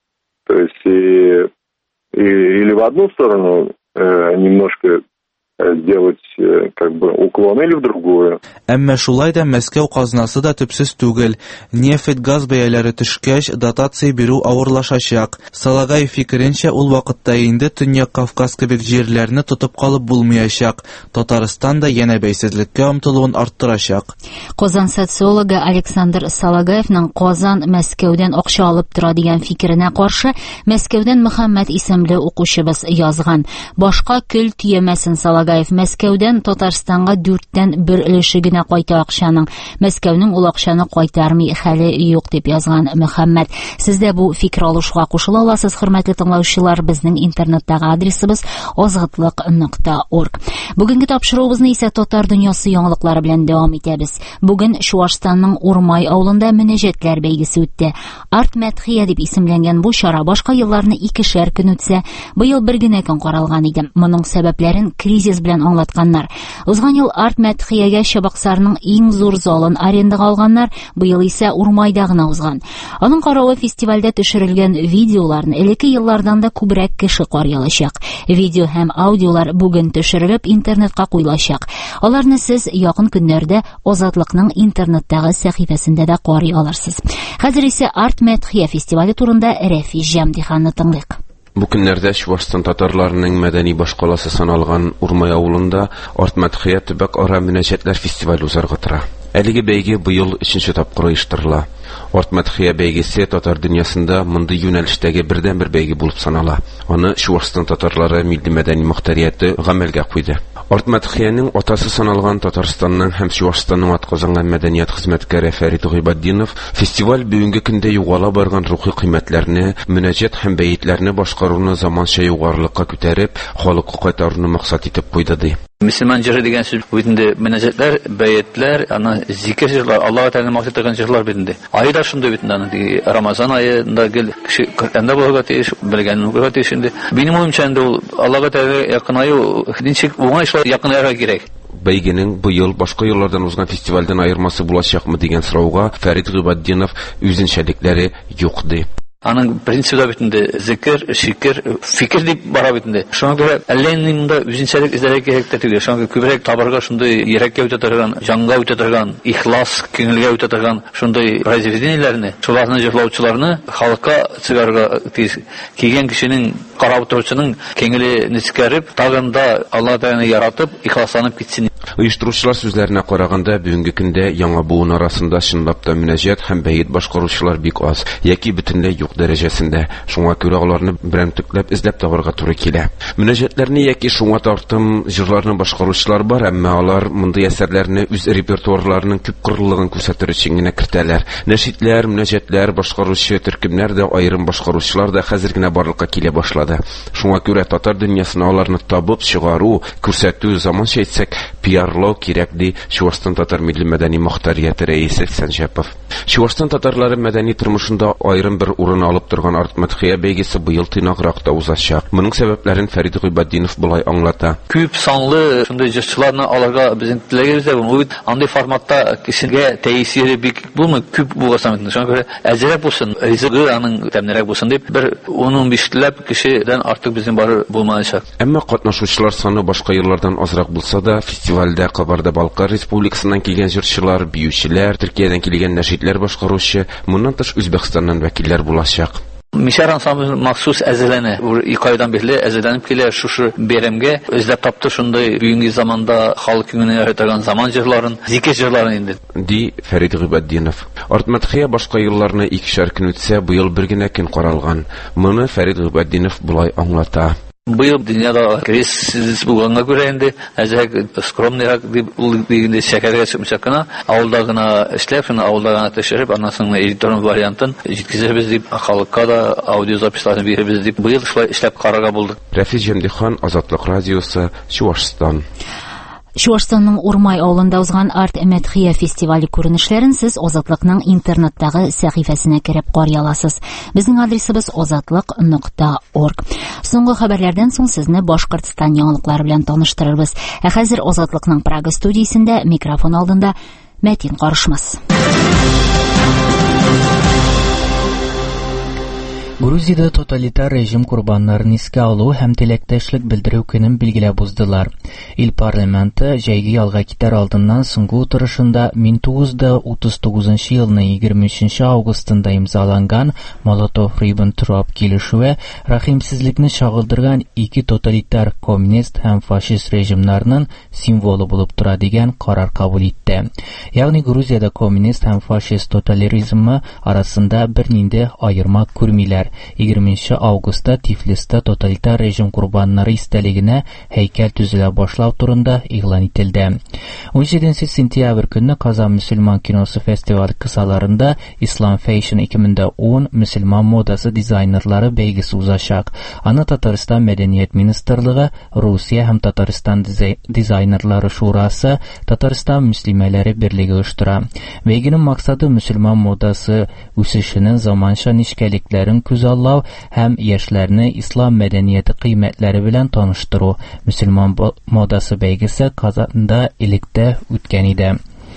[SPEAKER 8] То есть и, и, или в одну сторону э, немножко делать э, как бы уклон, или в другую.
[SPEAKER 4] Әмма шулай да Мәскәү казнасы да төпсез түгел. Нефть, газ бәяләре төшкәч, дотация бирү авырлашачак. Салагаев фикеренчә, ул вакытта инде Төньяк Кавказ кебек җирләрне тотып калып булмаячак. Татарстан да янә бәйсезлеккә омтылуын арттырачак.
[SPEAKER 1] Казан социологы Александр Салагаевның Казан Мәскәүдән акча алып тора дигән фикеренә каршы Мәскәүдән Мөхәммәд исемле укучыбыз язган. Башка көл төямәсен Салагаев Мәскәүдән Татарстанга дүрттән бер өлеше генә кайта акчаның. Мәскәүнең ул акчаны кайтармый хәле юк дип язган Мөхәммәд. Сез дә бу фикер алышуга кушыла аласыз, хөрмәтле тыңлаучылар. Безнең интернеттагы адресыбыз озгытлык нокта орг. Бүгенге тапшыруыбызны исә Татар дөньясы яңалыклары белән дәвам итәбез. Бүген Чуашстанның Урмай авылында мөнәҗәтләр бәйгесе үтте. Арт мәдхия дип исемләнгән бу чара башка елларны икешәр көн үтсә, быел бер генә көн каралган иде. Моның сәбәпләрен кризис белән аңлатканнар. Узган ел Арт мәдхиягә Чабаксарның иң зур залын арендага алганнар, быел исә Урмайда гына узган. Аның каравы, фестивальдә төшерелгән видеоларны элекке еллардан да күбрәк кеше карый алачак. Видео һәм аудиолар бүген төшерелеп интернетка куелачак. Аларны сез якын көннәрдә Азатлыкның интернеттагы сәхифәсендә дә карый алырсыз. Хәзер исә Арт мәдхия фестивале турында Рәфис Җәмдиханны тыңлыйк.
[SPEAKER 11] Бу көннәрдә Чуашстан татарларының мәдәни башкаласы саналган Урмай авылында Арт мәдхия төбәк ара мөнәҗәтләр фестивале узарга тора. Әлеге бәйге быел өченче тапкыр оештырыла. Арт мәдхия бәйгесе татар дөньясында мондый юнәлештәге бердән-бер бәйге булып санала. Аны Чуашстан татарлары милли мәдәни мөхтәрияте гамәлгә куйды. Арт мәдхиянең атасы саналган Татарстанның һәм Чуашстанның атказанган мәдәният хезмәткәре Фәрит Гыйбаддинов фестиваль бүгенге көндә югала барган рухи кыйммәтләрне, мөнәҗәт һәм бәйетләрне башкаруны заманча югарылыкка күтәреп, халыкка кайтаруны максат итеп куйды ди.
[SPEAKER 12] Müslüman җыры дигән сүз бүтәндә мөнәҗәтләр, бәйетләр, аны зикр җырлар, Аллаһ Тәгалә максат итгән җырлар бүтәндә. Айда шундый бүтәндә аны Рамазан аенда гел кеше Коръәндә булырга тиеш, белгән булырга тиеш инде. Минем уемча инде ул Аллаһка Тәгалә якынаю, ничек уңай якынайга кирәк.
[SPEAKER 11] Бәйгенең быел башка еллардан узган фестивальдән айырмасы булачакмы дигән сорауга Фәрит Гыйбаддинов үзенчәлекләре юк ди.
[SPEAKER 12] Аның принципы бүтәндә зикр, шикр, фикер дип бара бүтәндә. Шуңа күрә әлләнинда үзенчәлек эзләргә кирәк түгел. Шуңа күбрәк табарга шундый йөрәккә үтә торган, җанга үтә торган, ихлас, күңелгә үтә торган шундый произведениеләрне, шуларны җырлаучыларны халыкка чыгарга тиеш. Кигән кешенең, карап торучының күңеле нечкәреп, тагын да Аллаһ Тәгаләне яратып, ихласланып китсен.
[SPEAKER 11] Оештыручылар сүзләренә караганда, бүгенге көндә яңа буын арасында чынлап та мөнәҗәт һәм бәйет башкаручылар бик аз, яки бөтенләй юк дәрәҗәсендә. Шуңа күрә аларны берәмтекләп эзләп табарга туры килә. Мөнәҗәтләрне яки шуңа тартым җырларны башкаручылар бар, әмма алар мондый әсәрләрне үз репертуарларының күп кырлылыгын күрсәтер өчен генә кертәләр. Нәшидләр, мөнәҗәтләр, башкаручы төркемнәр дә, аерым башкаручылар да хәзер генә барлыкка килә башлады. Шуңа күрә татар дөньясына аларны табып чыгару, күрсәтү, заманча әйтсәк, пиарлау кирәк ди Чуашстан татар милли мәдәни мохтарияте рәисе Сәнҗәпов. Чуашстан татарлары мәдәни тормышында аерым бер урын алып торган Артмәдхия бәйгесе быел тыйнаграк та узачак. Моның сәбәпләрен Фәрид Гыйбаддинов булай аңлата.
[SPEAKER 12] Күп санлы шундый җырчыларны аларга безнең теләгебез дә бу андый форматта кешегә тәэсире бик булмый, күп булган. Шуңа күрә әзрәк булсын, ризыгы аның тәмнәрәк булсын дип бер ун-унбиш ләп кешедән артык безнең бары булмаячак.
[SPEAKER 11] Әмма катнашучылар саны башка еллардан азрак булса да, фестивальдә Кабарда-Балкар Республикасыннан килгән җырчылар, биючеләр, Төркиядән килгән нәшидләр башкаручы, моннан тыш Үзбәкстаннан вәкилләр булачак.
[SPEAKER 12] Мишар ансамбль махсус әзерләнә. Ике айдан бирле әзерләнеп килә шушы бәйрәмгә. Эзләп тапты шундай бүгенге заманда халык күңеленә ятаган заман җырларын, зикер җырларын инде.
[SPEAKER 11] Ди Фәрид Гыйбаддинов. Артмәдхия башка елларны икешәр көн үтсә, быел бер генә көн каралган. Моны Фәрид Гыйбаддинов булай аңлата.
[SPEAKER 12] Быел дөньяда кризис булганга күрә инде әзрәк скромныйрак дип дигәндә шәкәргә чыкмыйча кына, авылда гына эшләп, шуны авылда гына төшереп, аннан соң эдитор вариантын җиткезәбез дип, халыкка да аудиозаписларын бирәбез дип, быел шулай эшләп карарга булдык.
[SPEAKER 11] Рафис Җәмдихан, Азатлык радиосы, Чуашстан.
[SPEAKER 1] Чуашстанның Урмай авылында узган Артмәдхия фестивале күренешләрен сез Азатлыкның интернеттагы сәхифәсенә кереп карый аласыз. Безнең адресыбыз азатлык нокта орг. Соңгы хәбәрләрдән соң сезне Башкортстан яңалыклары белән таныштырырбыз. Ә хәзер Азатлыкның Прага студиясендә микрофон алдында Мәтин Карышмас.
[SPEAKER 2] Грузиядә тоталитар режим курбаннарын искә алу һәм теләктәшлек белдерү көнен билгеләп уздылар. Ил парламенты җәйге ялга китәр алдыннан соңгы утырышында мең тугыз йөз утыз тугызынчы елның егерме өченче августында имзаланган Молотов-Риббентроп килешүе рәхимсезлекне чагылдырган ике тоталитар коммунист һәм фашист режимнарның символы булып тора дигән карар кабул итте. Ягъни Грузиядә коммунист һәм фашист тоталитаризмы арасында бернинди аерма күрмиләр. егерменче августта Тифлиста тоталитар режим курбаннары истәлегенә һәйкәл төзелә башлау турында игълан ителде. он җиденче сентябрь көнне Казан мөселман киносы фестивале кысаларында Ислам Fashion ике мең ун мөселман модасы дизайнерлары бәйгесе узачак. Аны Татарстан мәдәният министрлыгы, Русия һәм Татарстан дизайнерлары шурасы, Татарстан мөслимәләре берлеге оештыра. Бәйгенең максаты мөселман модасы үсешенең заманча нечкәлекләрен күзаллау һәм яшьләрне ислам мәдәнияте кыйммәтләре белән таныштыру. Мөселман модасы бәйгесе Казанда электә үткән иде.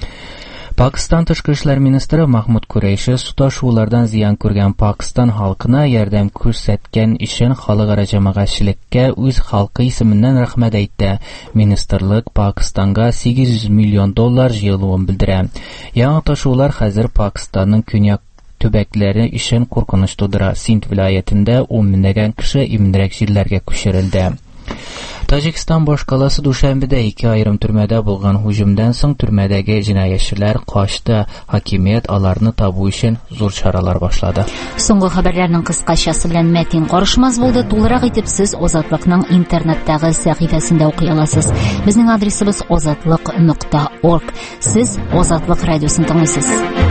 [SPEAKER 2] Пакистан тышкы эшләр министры Махмуд Курейши суташулардан зыян күргән Пакистан халкына ярдәм күрсәткән өчен халыкара җәмәгатьчелеккә үз халкы исеменнән рәхмәт әйтте. Министрлык Пакистанга сигез йөз миллион доллар җыелуын белдерә. Яңа ташулар хәзер Пакистанның көньяк төбәкләре өчен куркыныч тудыра. Синд вилаятендә ун меңнән кеше иминрәк җирләргә күчерелде. Таҗикстан башкаласы Душанбеда ике айрым төрмәдә булган һуҗумдан соң төрмәдәге җинаятьчеләр качты. Хакимият аларны табу өчен зур чаралар башлады.
[SPEAKER 1] Соңгы хәбәрләрнең кыскачасы белән Мәтин Карышмас булды. Тулырак итеп сез Азатлыкның интернеттагы сәхифәсендә укый аласыз. Безнең адресыбыз азатлык нокта орг. Сез Азатлык радиосын тыңлыйсыз.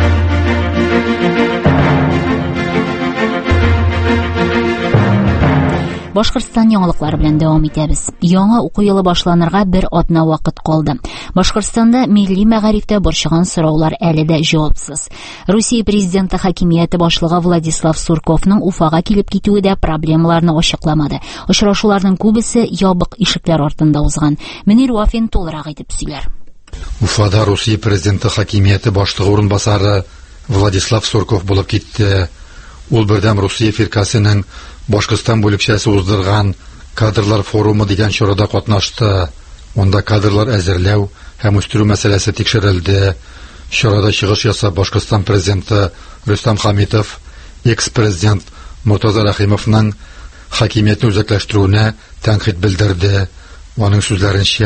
[SPEAKER 1] Башкортстан яңалыклары белән дәвам итәбез. Яңа уку елы башланырга бер атна вакыт калды. Башкортстанда милли мәгарифтә борчыган сораулар әле дә җавапсыз. Русия президенты хакимияте башлыгы Владислав Сурковның Уфага килеп китүе дә проблемаларны ачыкламады. Очрашуларның күбесе ябык ишекләр артында узган. Мөнир Вафин тулырак итеп сөйләр.
[SPEAKER 13] Уфада Русия президенты хакимияте башлыгы урынбасары Владислав Сурков булып китте. Ул бердәм Русия фиркасының Башкортстан бүлекчәсе уздырган кадрлар форумы дигән чарада катнашты. Онда кадрлар әзерләү һәм үстерү мәсьәләсе тикшерелде. Чарада чыгыш ясап Башкортстан президенты Рөстәм Хәмитов экс-президент Муртаза Рәхимовның хакимиятне үзәкләштерүенә тәнкыйть белдерде. Аның сүзләренчә,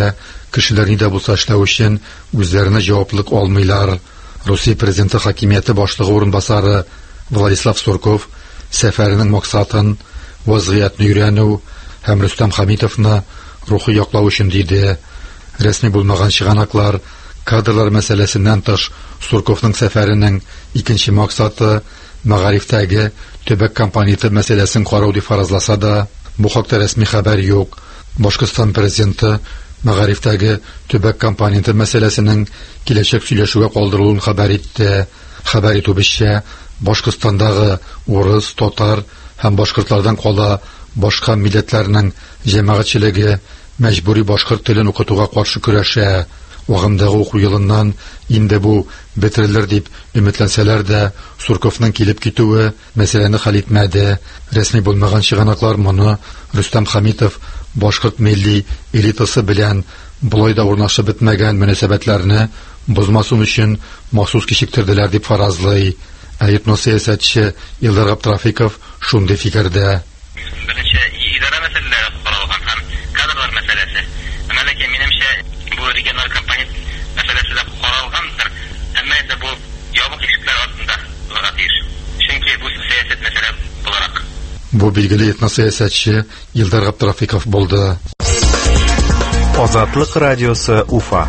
[SPEAKER 13] кешеләрне дә булса эшләү өчен үзләренә җаваплылык алмыйлар. Русия президенты хакимияте башлыгы урынбасары Владислав Сурков сәфәренең максатын, вазгыятны өйрәнү һәм Рөстәм Хәмитовны рухи яклау өчен диде. Рәсми булмаган чыганаклар кадрлар мәсьәләсеннән тыш Сурковның сәфәренең икенче максаты мәгарифтәге төбәк компоненты мәсьәләсен карау дип фаразласа да, бу хакта рәсми хәбәр юк. Башкортстан президенты мәгарифтәге төбәк компоненты мәсьәләсенең киләчәк сөйләшүгә калдырылуын хәбәр итте. Хәбәр итүебезчә, Башкортстандагы урыс, татар һәм башкортлардан кала башка милләтләрнең җәмәгатьчелеге мәҗбүри башкорт телен укытуга каршы көрәшә. Агымдагы уку елыннан инде бу бетерелер дип өметләнсәләр дә, Сурковның килеп китүе мәсьәләне хәл итмәде. Рәсми булмаган чыганаклар моны Рөстәм Хәмитов башкорт милли элитасы белән булай да урнашып бетмәгән мөнәсәбәтләрне бозмасын өчен махсус кичектерделәр дип фаразлый. Әйтносәясәтче Илдар Габдрафиков шундый фикердә.
[SPEAKER 14] Беренче идара мәсьәләләре каралган һәм кадрлар мәсьәләсе. Әмәләкә минемчә бу региональ компонент мәсьәләсе дә каралгандыр. Әмма инде бу ябык ишекләр астында булырга тиеш. Чөнки бу сәясәт мәсьәлә буларак.
[SPEAKER 13] Бу билгеле этносәясәтче Илдар Габдрафиков булды.
[SPEAKER 15] Азатлык радиосы Уфа.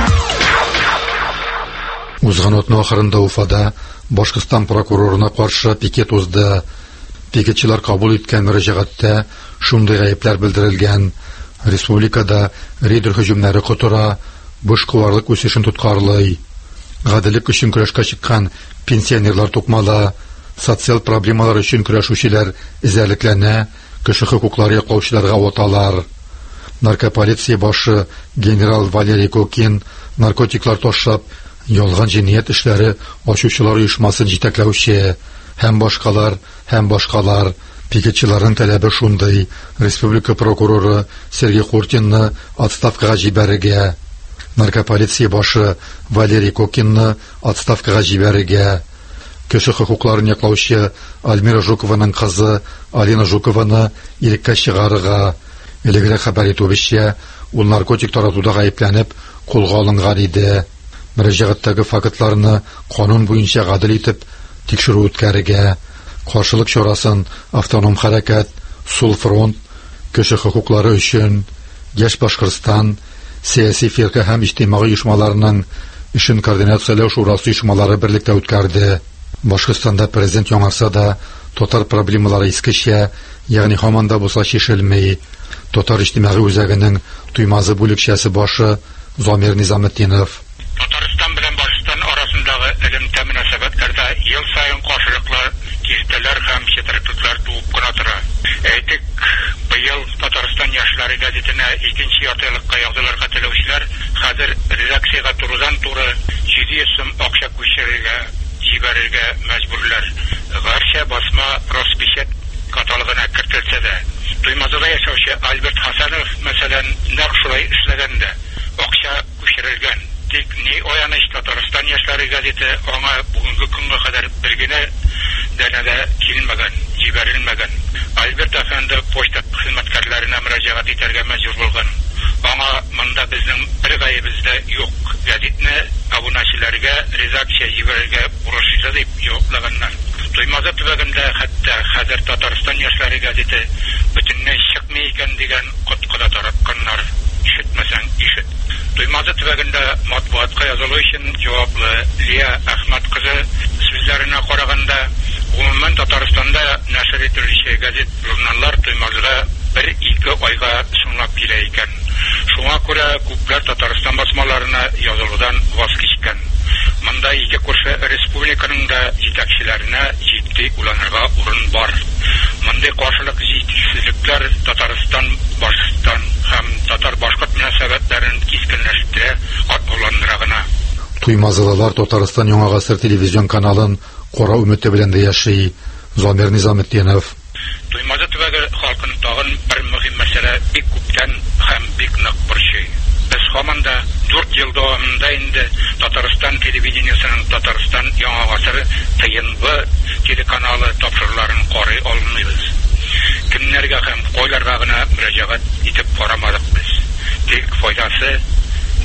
[SPEAKER 13] Узган атна ахырында Уфада Башкортстан прокурорына каршы пикет узды. Пикетчилар кабул иткән мөрәҗәгатьтә шундый гаепләр белдерелгән. Республикада рейдер һөҗүмнәре котыра, бушкуарлык үсешен тоткарлый. Гаделлек өчен көрәшкә чыккан пенсионерлар тукмала, социаль проблемалар өчен көрәшүчеләр эзәрлекләнә, кеше хокуклары яклаучыларга оталар. Наркополиция башы генерал Валерий Кокин наркотиклар ташлап, ялган җинаять эшләре ачучылар оешмасын җитәкләүче һәм башкалар, һәм башкалар. Пикетчиларның таләбе шундый: республика прокуроры Сергей Хуртинны отставкага җибәрергә, наркополиция башы Валерий Кокинны отставкага җибәрергә, кеше хокукларын яклаучы Альмира Жукованың кызы Алина Жукованы иреккә чыгарырга. Элегрәк хәбәр итүебезчә, ул наркотик таратуда гаепләнеп кулга алынган иде. Мөрәҗәгатьтәге фактларны канун буенча гадел итеп тикшерү үткәрергә, каршылык чарасын автоном хәрәкәт, Сул фронт, кеше хокуклары өчен, Яшь Башкортстан, сәяси фирка һәм иҗтимагый оешмаларның эшен координацияләү шурасы оешмалары берлектә үткәрде. Башкортстанда президент яңарса да, татар проблемалары искечә, ягъни һаман да булса чишелмәй. Татар иҗтимагый үзәгенең туймазы бүлекчәсе башы Замир Низаметдинов:
[SPEAKER 16] Татарстан белән Башкортстан арасындагы элемтә мөнәсәбәтләрдә ел саен каршылыклы киртәләр һәм четерекләр туып кына тора. Әйтик, быел Татарстан яшьләре газетына икенче яртылыкка язылырга теләүчеләр хәзер редакциягә турыдан туры җиде йөз сум акча күчерергә, җибәрергә мәҗбүрләр. Гарча басма Роспечать каталогына кертелсә дә, Туймазыда яшәүче Альберт Хасанов мәсәлән нәкъ шулай эшләгәндә акча күчерелгән. Тик ни аяныч Татарстан яшьләре газеты аңа бүгенге көнгә кадәр бер генә дәнәдә килмәгән, җибәрелмәгән. Альберт әфәнде почта хезмәткәрләренә мөрәҗәгать итәргә мәҗбүр булган. Аңа монда безнең бер гаебез дә юк. Газетны абунәчеләргә редакция җибәрергә бурычлы дип җаваплаганнар. Туймазы төбәгендә хәтта хәзер Татарстан яшьләре газеты бөтенләй чыкмый икән дигән коткыда таратканнар. Ишетмәсәң ишет. Туймазы төбәгендә матбуатка язылу өчен җаваплы Лия Әхмәт кызы сүзләренә караганда, гомумән Татарстанда нәшер ителүче газет, журналлар Туймазыга бер-ике айга соңлап килә икән. Шуңа күрә күпләр Татарстан басмаларына язылудан ваз кичкән. Монда ике күрше республиканың да җитәкчеләренә җитди уйланырга урын бар. Мондый каршылык җитешсезлекләр Татарстан, Башкортстан һәм татар-башкорт мөнәсәбәтләрен кискенләштерә, катландыра гына.
[SPEAKER 13] Туймазылылар Татарстан Яңа гасыр телевизион каналын кара өмете белән дә яши. Замир Низаметдинов:
[SPEAKER 16] Туймазы төбәге халкын тагын бер мөһим мәсьәлә бик күптән һәм бик нык борчый. Без һаман да дүрт ел дәвамында инде Татарстан телевидениесенең Татарстан Яңа гасыр ТНВ телеканалы тапшыруларын карый алмыйбыз. Кемнәргә һәм кайларга гына мөрәҗәгать итеп карамадык без. Тик файдасы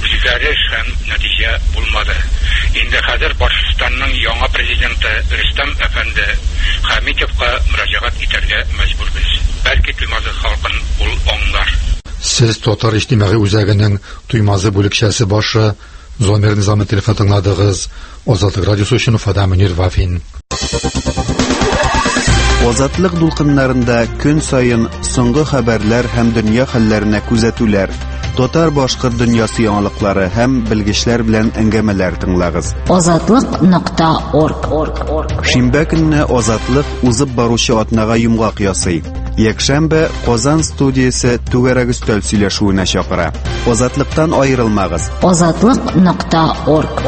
[SPEAKER 16] үзгәреш һәм нәтиҗә булмады. Инде хәзер Башкортстанның яңа президенты Рөстәм әфәнде Хәмитовка мөрәҗәгать итәргә мәҗбүрбез. Бәлки Туймазы халкын ул аңлар.
[SPEAKER 13] Сез Татар иҗтимагый үзәгенең Туймазы бүлекчәсе башы Зомер Низамы телефон тыңладыгыз. Азатлык радиосы өчен Фада Мөнир Вафин.
[SPEAKER 15] Азатлык дулкыннарында көн саен соңгы хәбәрләр һәм дөнья хәлләренә күзәтүләр, татар-башкорт дөньясы яңалыклары һәм белгечләр белән әңгәмәләр тыңлагыз.
[SPEAKER 1] азатлык нокта орг.
[SPEAKER 15] Шимбә көнне Азатлык узып баручы атнага йомгак ясый. Якшәмбе Казан студиясе түгәрәк өстәл сөйләшүенә чакыра. Азатлыктан аерылмагыз.
[SPEAKER 1] азатлык нокта орг.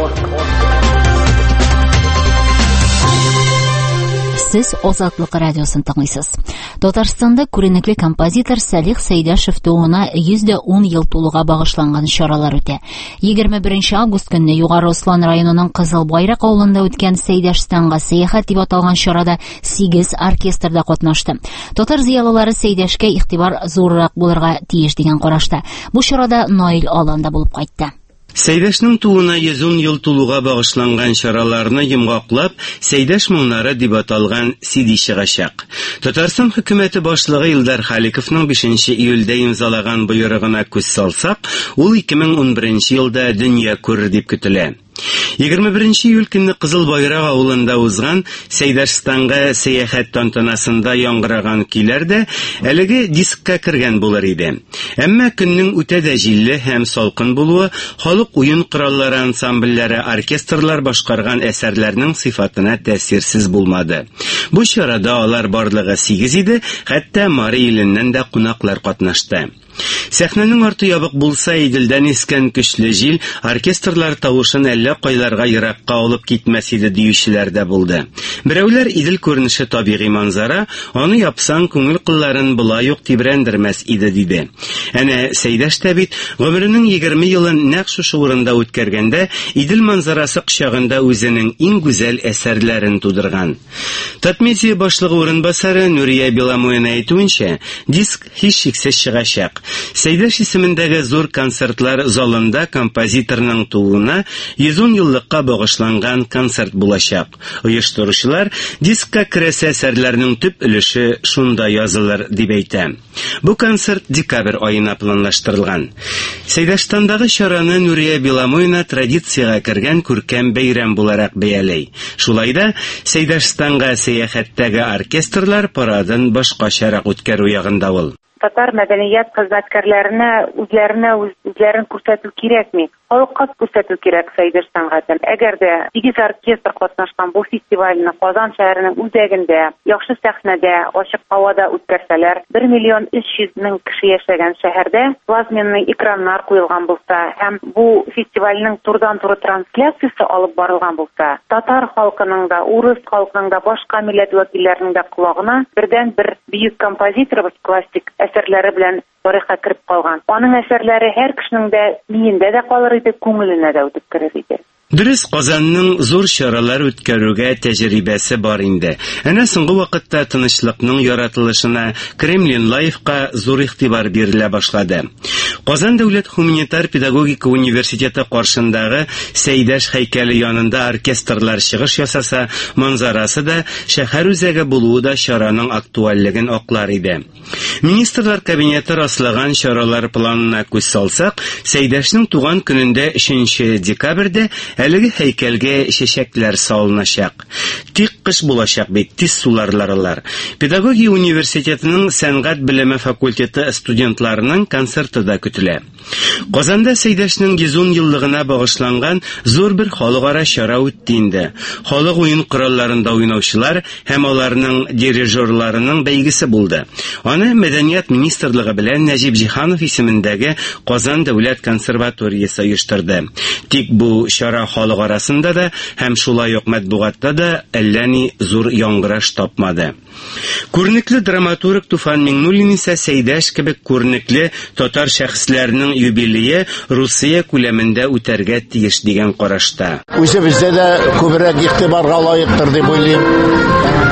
[SPEAKER 1] Сез Азатлык радиосын тыңлыйсыз. Татарстанда күренекле композитор Салих Сәйдәшев тууына йөз дә ун ел тулуга багышланган чаралар үтә. егерме беренче август көнне Югары Ослан районының Кызыл Байрак авылында үткән Сәйдәшстанга сәяхәт дип аталган чарада сигез оркестрда катнашты. Татар зыялылары Сәйдәшкә игътибар зуррак булырга тиеш дигән карашта. Бу чарада Наил аланда булып кайтты.
[SPEAKER 17] Сәйдәшнең тууына йөз ун ел тулуга багышланган чараларны йомгаклап, Сәйдәш моңнары дип аталган си ди чыгачак. Татарстан хөкүмәте башлыгы Илдар Халиковның бишенче июльдә имзалаган боерыгына күз салсак, ул ике мең ун беренче елда дөнья күрер дип көтелә. егерме беренче июль көнне Кызыл Байрак авылында узган Сәйдәшстанга сәяхәт тантанасында яңгыраган көйләр дә әлеге дискка кергән булыр иде. Әмма көннең үтә дә җилле һәм салкын булуы халык уен кораллары ансамбльләре, оркестрлар башкарган әсәрләрнең сыйфатына тәэсирсез булмады. Бу чарада алар барлыгы сигез иде, хәтта Мари иленнән дә кунаклар катнашты. Сәхнәнең арты ябык булса, Иделдән искән көчле җил оркестрлар тавышын әллә кайларга еракка алып китмәс иде диючеләр дә булды. Берәүләр Идел күренеше табигый манзара, аны япсаң күңел кылларын болай ук тибрәндермәс иде диде. Әнә Сәйдәш тә бит гомеренең егерме елын нәкъ шушы урында үткәргәндә Идел манзарасы кочагында үзенең иң гүзәл әсәрләрен тудырган. Татмедия башлыгы урынбасары Нурия Беломоина әйтүенчә, диск һичшиксез чыгачак. Сәйдәш исемендәге зур концертлар залында композиторның тууына йөз ун еллыкка багышланган концерт булачак. Оештыручылар дискка керәсе әсәрләрнең төп өлеше шунда язылыр дип әйтә. Бу концерт декабрь аена планлаштырылган. Сәйдәштандагы чараны Нурия Беломоина традициягә кергән күркәм бәйрәм буларак бәяләй. Шулай да Сәйдәшстанга сәяхәттәге оркестрлар парадын башкачарак үткәрү ягында ул.
[SPEAKER 18] Татар мәдәният хезмәткәрләренә үзләренә үзләрен күрсәтү кирәкми. Халыкка күрсәтү кирәк Сәйдәш сәнгатен. Әгәр дә сигез оркестр катнашкан бу фестивальне Казан шәһәренең үзәгендә, яхшы сәхнәдә, ачык һавада үткәрсәләр, бер миллион өч йөз мең кеше яшәгән шәһәрдә плазменный экраннар куелган булса һәм бу фестивальнең турдан-туры трансляциясе алып барылган булса, татар халкының да, урыс халкының да, башка милләт вәкилләренең дә колагына бердән-бер бөек композиторыбыз классик әсәрләре белән тарихка кереп калган. Аның әсәрләре һәр кешенең дә миендә дә калыр иде, күңеленә дә үтеп керер иде.
[SPEAKER 17] Дөрес, Казанның зур чаралар үткәрүгә тәҗрибәсе бар инде. Әнә соңгы вакытта тынычлыкның яратылышына, Кремлин Лайфка зур игътибар бирелә башлады. Казан дәүләт гуманитар педагогика университеты каршындагы Сәйдәш һәйкәле янында оркестрлар чыгыш ясаса, манзарасы да, шәһәр үзәге булуы да чараның актуальлеген аклар иде. Министрлар кабинеты раслаган чаралар планына күз салсак, Сәйдәшнең туган көнендә өченче декабрьдә әлеге һәйкәлгә чәчәкләр салыначак. Тик кыш булачак бит, тиз суларларлар. Педагогия университетының сәнгать белеме факультеты студентларының концерты да көтелә. Казанда Сәйдәшнең йөз ун еллыгына багышланган зур бер халыкара чара үтте инде. Халык уен коралларында уйнаучылар һәм аларның дирижерларының бәйгесе булды. Аны Мәдәният министрлыгы белән Нәҗип Җиһанов исемендәге Казан дәүләт консерваториясе оештырды. Тик бу чара халык арасында да һәм шулай ук матбугатта да әллә ни зур яңгыраш тапмады. Күренекле драматург Туфан Миңнуллин исә Сәйдәш кебек күренекле татар шәхесләренең юбилее Русия күләмендә үтәргә тиеш дигән карашта.
[SPEAKER 19] Үзебездә дә күбрәк игътибарга лаектыр дип уйлыйм.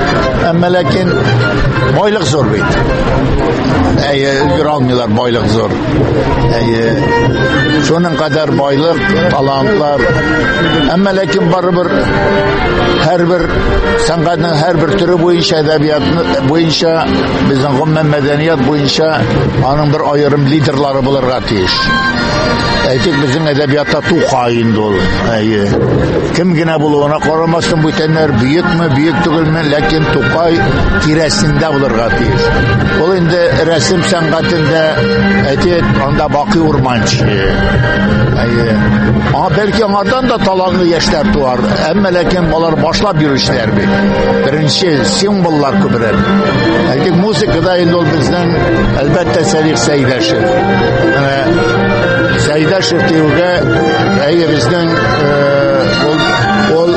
[SPEAKER 19] әмма ләкин байлык зур бит. Әйе, өлгерә алмыйлар, байлык зур. Әйе, шуның кадәр байлык, талантлар. Әмма ләкин барыбер һәрбер сәнгатьнең һәрбер төре буенча, әдәбиятны буенча, безнең гомумән мәдәният буенча аның бер аерым лидерлары булырга тиеш. Әйтик, безнең әдәбиятта Тукай инде ул. Әйе. Кем генә булуына карамастан бүтәннәр бөекме, бөек түгелме, ләкин Тукай тирәсендә булырга тиеш. Ул инде рәсем сәнгатендә әйтик, анда Бакый Урманчы. Әйе. Аңа бәлки аңардан да талантлы яшьләр туар. Әмма ләкин балар башлап йөрүчеләр бит. Беренче символлар күбрәк. Әйтик, музыкада инде ул безнең әлбәттә Сәлих Сәйдәшев. Сәйдәшев диюгә, әйе, безнең ул ул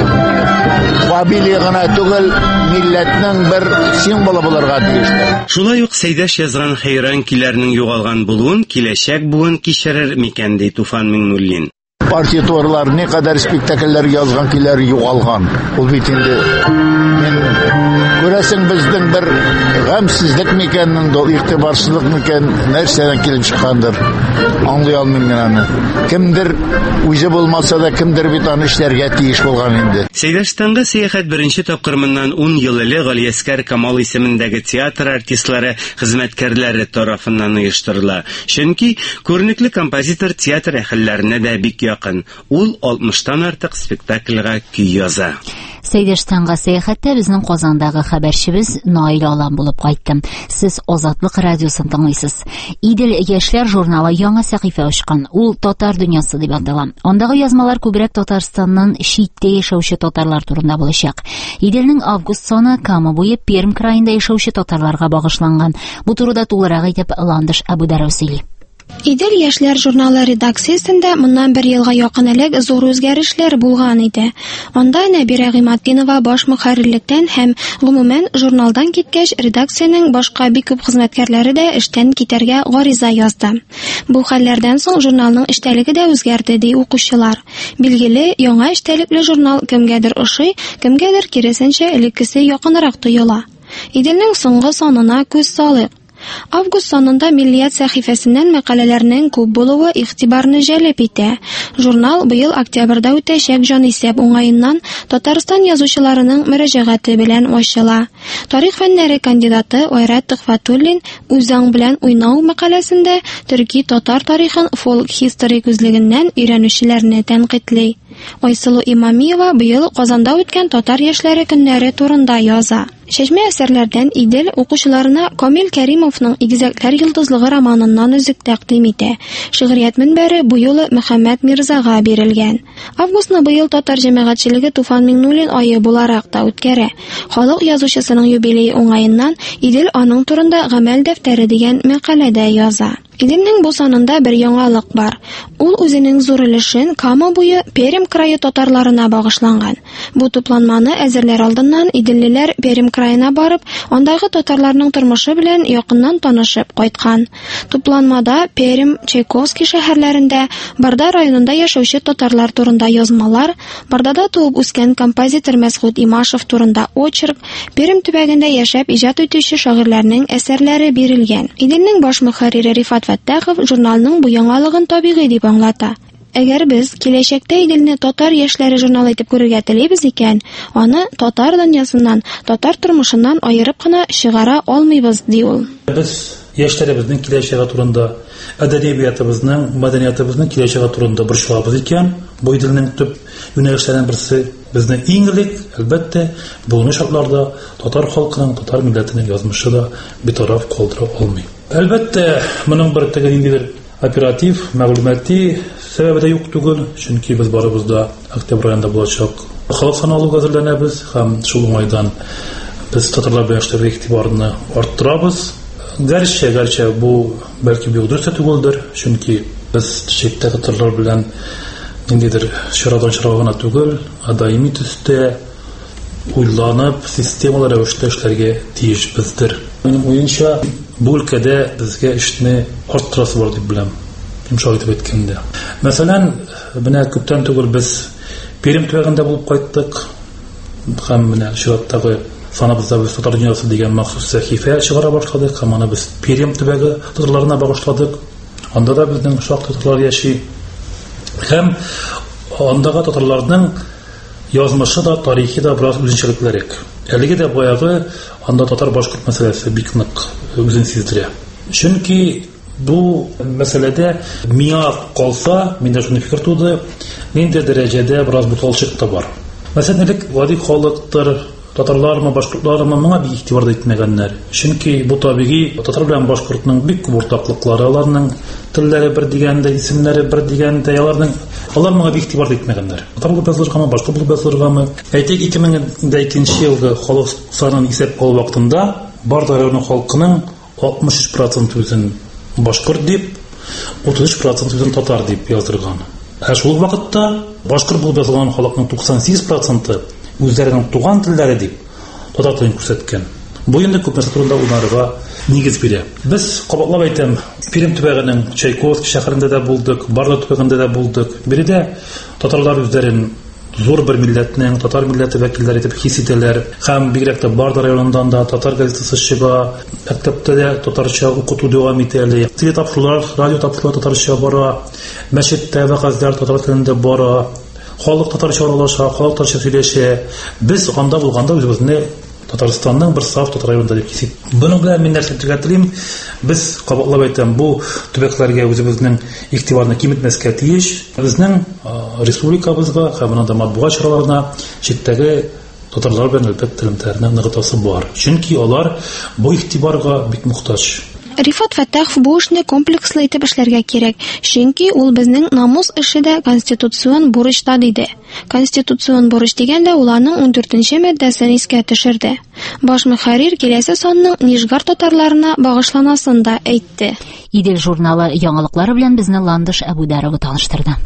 [SPEAKER 19] кабили гына түгел, милләтнең бер символы булырга тиештер.
[SPEAKER 17] Шулай ук Сәйдәш язган хәйран киләрнең югалган булуын киләчәк буын кичерер микән ди Туфан Миңнуллин.
[SPEAKER 19] Партитурлар не кадәр спектакльләр язган киләр югалган. Ул бит инде мен күрәсең безнең бер гамсезлек микәннең дә игътибарсызлык микән нәрсәдән килеп чыккандыр. Аңлый алмыйм мин аны. Кемдер үзе булмаса да кемдер бит аны эшләргә тиеш булган инде.
[SPEAKER 17] Сәйдәшстанга сәяхәт беренче тапкырыннан ун ел элек Галиәскәр Камал исемендәге театр артистлары, хезмәткәрләре тарафыннан оештырыла. Чөнки күренекле композитор театр әһелләренә дә бик якын. Ул алтмыштан артык спектакльгә көй яза.
[SPEAKER 1] Сәйдәшстанга сәяхәттә безнең Казандагы хәбәрчебез Наил Алам булып кайтты. Сез Азатлык радиосын тыңлыйсыз. Идел яшьләр журналы яңа сәхифә ачкан. Ул татар дөньясы дип атала. Андагы язмалар күбрәк Татарстаннан читтә яшәүче татарлар турында булачак. Иделнең август саны Кама буе Пермь краенда яшәүче татарларга багышланган. Бу турыда тулырак әйтеп Ландыш Абударов сөйли.
[SPEAKER 20] Идел яшьләр журналы редакциясендә моннан бер елга якын элек зур үзгәрешләр булган иде. Анда Нәбирә Гыйматдинова баш мөхәррирлектән һәм гомумән журналдан киткәч редакциянең башка бик күп хезмәткәрләре дә эштән китәргә гариза язды. Бу хәлләрдән соң журналның эштәлеге дә үзгәрде ди укучылар. Билгеле, яңа эштәлекле журнал кемгәдер ошый, кемгәдер киресенчә элеккесе якынрак тоела. Иделнең соңгы санына күз салыйк. Август санында Миллият сәхифәсеннән мәкаләләрнең күп булуы игътибарны җәлеп итә. Журнал быел октябрьдә үтәчәк җанисәп уңаеннан Татарстан язучыларының мөрәҗәгате белән ачыла. Тарих фәннәре кандидаты Айрат Төхфәтуллин үзең белән уйнау мәкаләсендә төрки татар тарихын folk history күзлегеннән өйрәнүчеләрне тәнкыйтьли. Айсылу Имамиева быел Казанда үткән татар яшьләре көннәре турында яза. Чәчмә әсәрләрдән Идел укучыларына Камил Кәримовның Игезәкләр йолдызлыгы романыннан үзек тәкъдим итә. Шигърият мөнбәре бу юлы Мөхәммәд Мирзага бирелгән. Августны быел татар җәмәгатьчелеге Туфан Миңнуллин ае буларак та үткәрә. Халык язучысының юбилее уңаеннан Идел аның турында гамәл дәфтәре дигән мәкаләдә яза. Иделнең бу санында бер яңалык бар. Ул үзенең зур өлешен Кама буе Пермь крае татарларына багышланган. Бу тупланманы әзерләр алдыннан иделлеләр Пермь краена барып, андагы татарларның тормышы белән якыннан танышып кайткан. Тупланмада Пермь, Чайковский шәһәрләрендә, Барда районында яшәүче татарлар турында язмалар, Бардада туып үскән композитор Мәсгуд Имашев турында очерк, Пермь төбәгендә яшәп иҗат итүче шагыйрьләрнең әсәрләре бирелгән. Иделнең баш мөхәррире Рифат Фәттахов журналның бу яңалыгын табигый дип аңлата. Әгәр без киләчәктә Иделне татар яшьләре журналы итеп күрергә телибез икән, аны татар дөньясыннан, татар тормышыннан аерып кына чыгара алмыйбыз ди ул.
[SPEAKER 21] Без яшьләребезнең киләчәге турында, әдәбиятыбызның, мәдәниятыбызның киләчәге турында борчылабыз икән, бу Иделнең төп юнәлешләреннән берсе безнең иң элек, әлбәттә, булган шартларда татар халкының, татар милләтенең язмышы да битараф калдыра алмый. Әлбәттә, моның бер тәгәриндер оператив, мәгълүмати сәбәбе дә юк түгел, чөнки без барыбыз да октябрь аенда булачак. Халык саналуга әзерләнәбез һәм шул уңайдан без татарлар белән эшләргә игътибарны арттырабыз. Гәрчә, гәрчә бу бәлки бик дөрес түгелдер, чөнки без читтә татарлар белән ниндидер чарадан чарага гына түгел, ә даими төстә уйланып, системалар рәвештә эшләргә тиешбездер. Минем уенча, бу өлкәдә безгә эшне арттырасы бар дип беләм. Йомшак итеп әйткәндә. Мәсәлән, менә күптән түгел без Пермь төбәгендә булып кайттык һәм менә чираттагы санабызда без татар дөньясы дигән махсус сәхифә чыгара башладык, һәм аны без Пермь төбәге татарларына багышладык. Анда да безнең шактый татарлар яши. Һәм андагы татарларның язмышы да, тарихи да бераз үзенчәлеклерәк. Әлеге дә баягы анда татар-башкорт мәсьәләсе бик нык үзен сиздерә. Чөнки бу мәсьәләдә миңа калса, миндә шундый фикер туды, нинди дәрәҗәдә бераз буталчык та бар. Мәсәлән, элек вади халыктыр, татарлармы, башкортлармы моңа бик игътибар итмәгәннәр. Чөнки бу табигый татар белән башкортның бик күп уртаклыклары, аларның телләре бер дигәндә, исемнәре бер дигәндә, аларның алар моңа бик игътибар итмәгәннәр. Татар булып язылганмы, башка булып язылганмы? Әйтик, ике мең икенче елгы халык санын исәп алу вакытында Барда районы халкының алтмыш өч проценты үзен башкорт дип, утыз өч проценты үзен татар дип яздырган. Ә шул вакытта башкорт булып язылган халыкның туксан сигез проценты үзләренең туган телләре дип татар телен күрсәткән. Бу инде күп нәрсә турында уйларга нигез бирә. Без кабатлап әйтәм, Пермь төбәгенең Чайковский шәһәрендә дә булдык, Барда төбәгендә дә булдык. Биредә татарлар үзләрен зур бер милләтнең, татар милләте вәкилләре итеп хис итәләр. Һәм бигрәк тә Барда районыннан да татар газетасы чыга, мәктәптә дә татарча укыту дәвам итә. Теле тапшырулар, радио тапшырулар татарча бара, мәчеттә вәгазьләр татар телендә бара. Халык татарча аралаша, халык татарча сөйләшә. Без анда булганда үзебезне Татарстанның бер саф татар районында дип хис итәбез. Буның белән мин нәрсә төгәтлим? Без кабатлап әйтәм, бу төбәкләргә үзебезнең игътибарны киметмәскә тиеш. Безнең республикабызга һәм анда матбугат чараларына читтәге татарлар белән әлбәттә телемтәрне ныгытасы бар. Чөнки алар бу игътибарга бик мохтаҗ.
[SPEAKER 20] Рифат Фәттахов бу эшне комплекслы итеп эшләргә кирәк, чөнки ул безнең намус эше дә конституцион бурычта диде. Конституцион бурыч дигәндә ул аның ун дүртенче маддәсен искә төшерде. Баш мөхәррир киләсе санның Нижгар татарларына багышланасын да әйтте.
[SPEAKER 1] Идел журналы яңалыклары белән безне Ландыш Әбүдәрова таныштырды.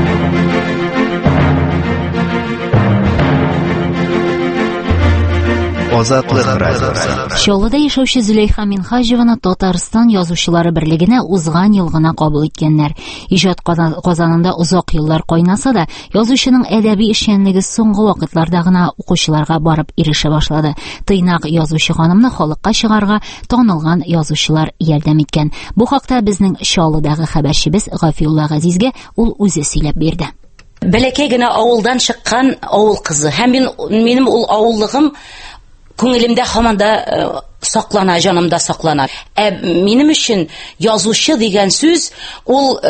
[SPEAKER 15] Азатлык радиосы.
[SPEAKER 1] Чаллыда яшәүче Зөләйха Минхаҗеваны Татарстан язучылары берлегенә узган ел гына кабул иткәннәр. Иҗат Казанында озак еллар кайнаса да, язучының әдәби эшчәнлеге соңгы вакытларда гына укучыларга барып ирешә башлады. Тыйнак язучы ханымны халыкка чыгарга танылган язучылар ярдәм иткән. Бу хакта безнең Чаллыдагы хәбәрчебез Гафиулла Газизгә ул үзе сөйләп бирде.
[SPEAKER 3] Бәләкәй генә авылдан чыккан авыл кызы. Һәм мин минем ул авыллыгым күңелемдә һаман да саклана, җанымда саклана. Ә минем өчен язучы дигән сүз ул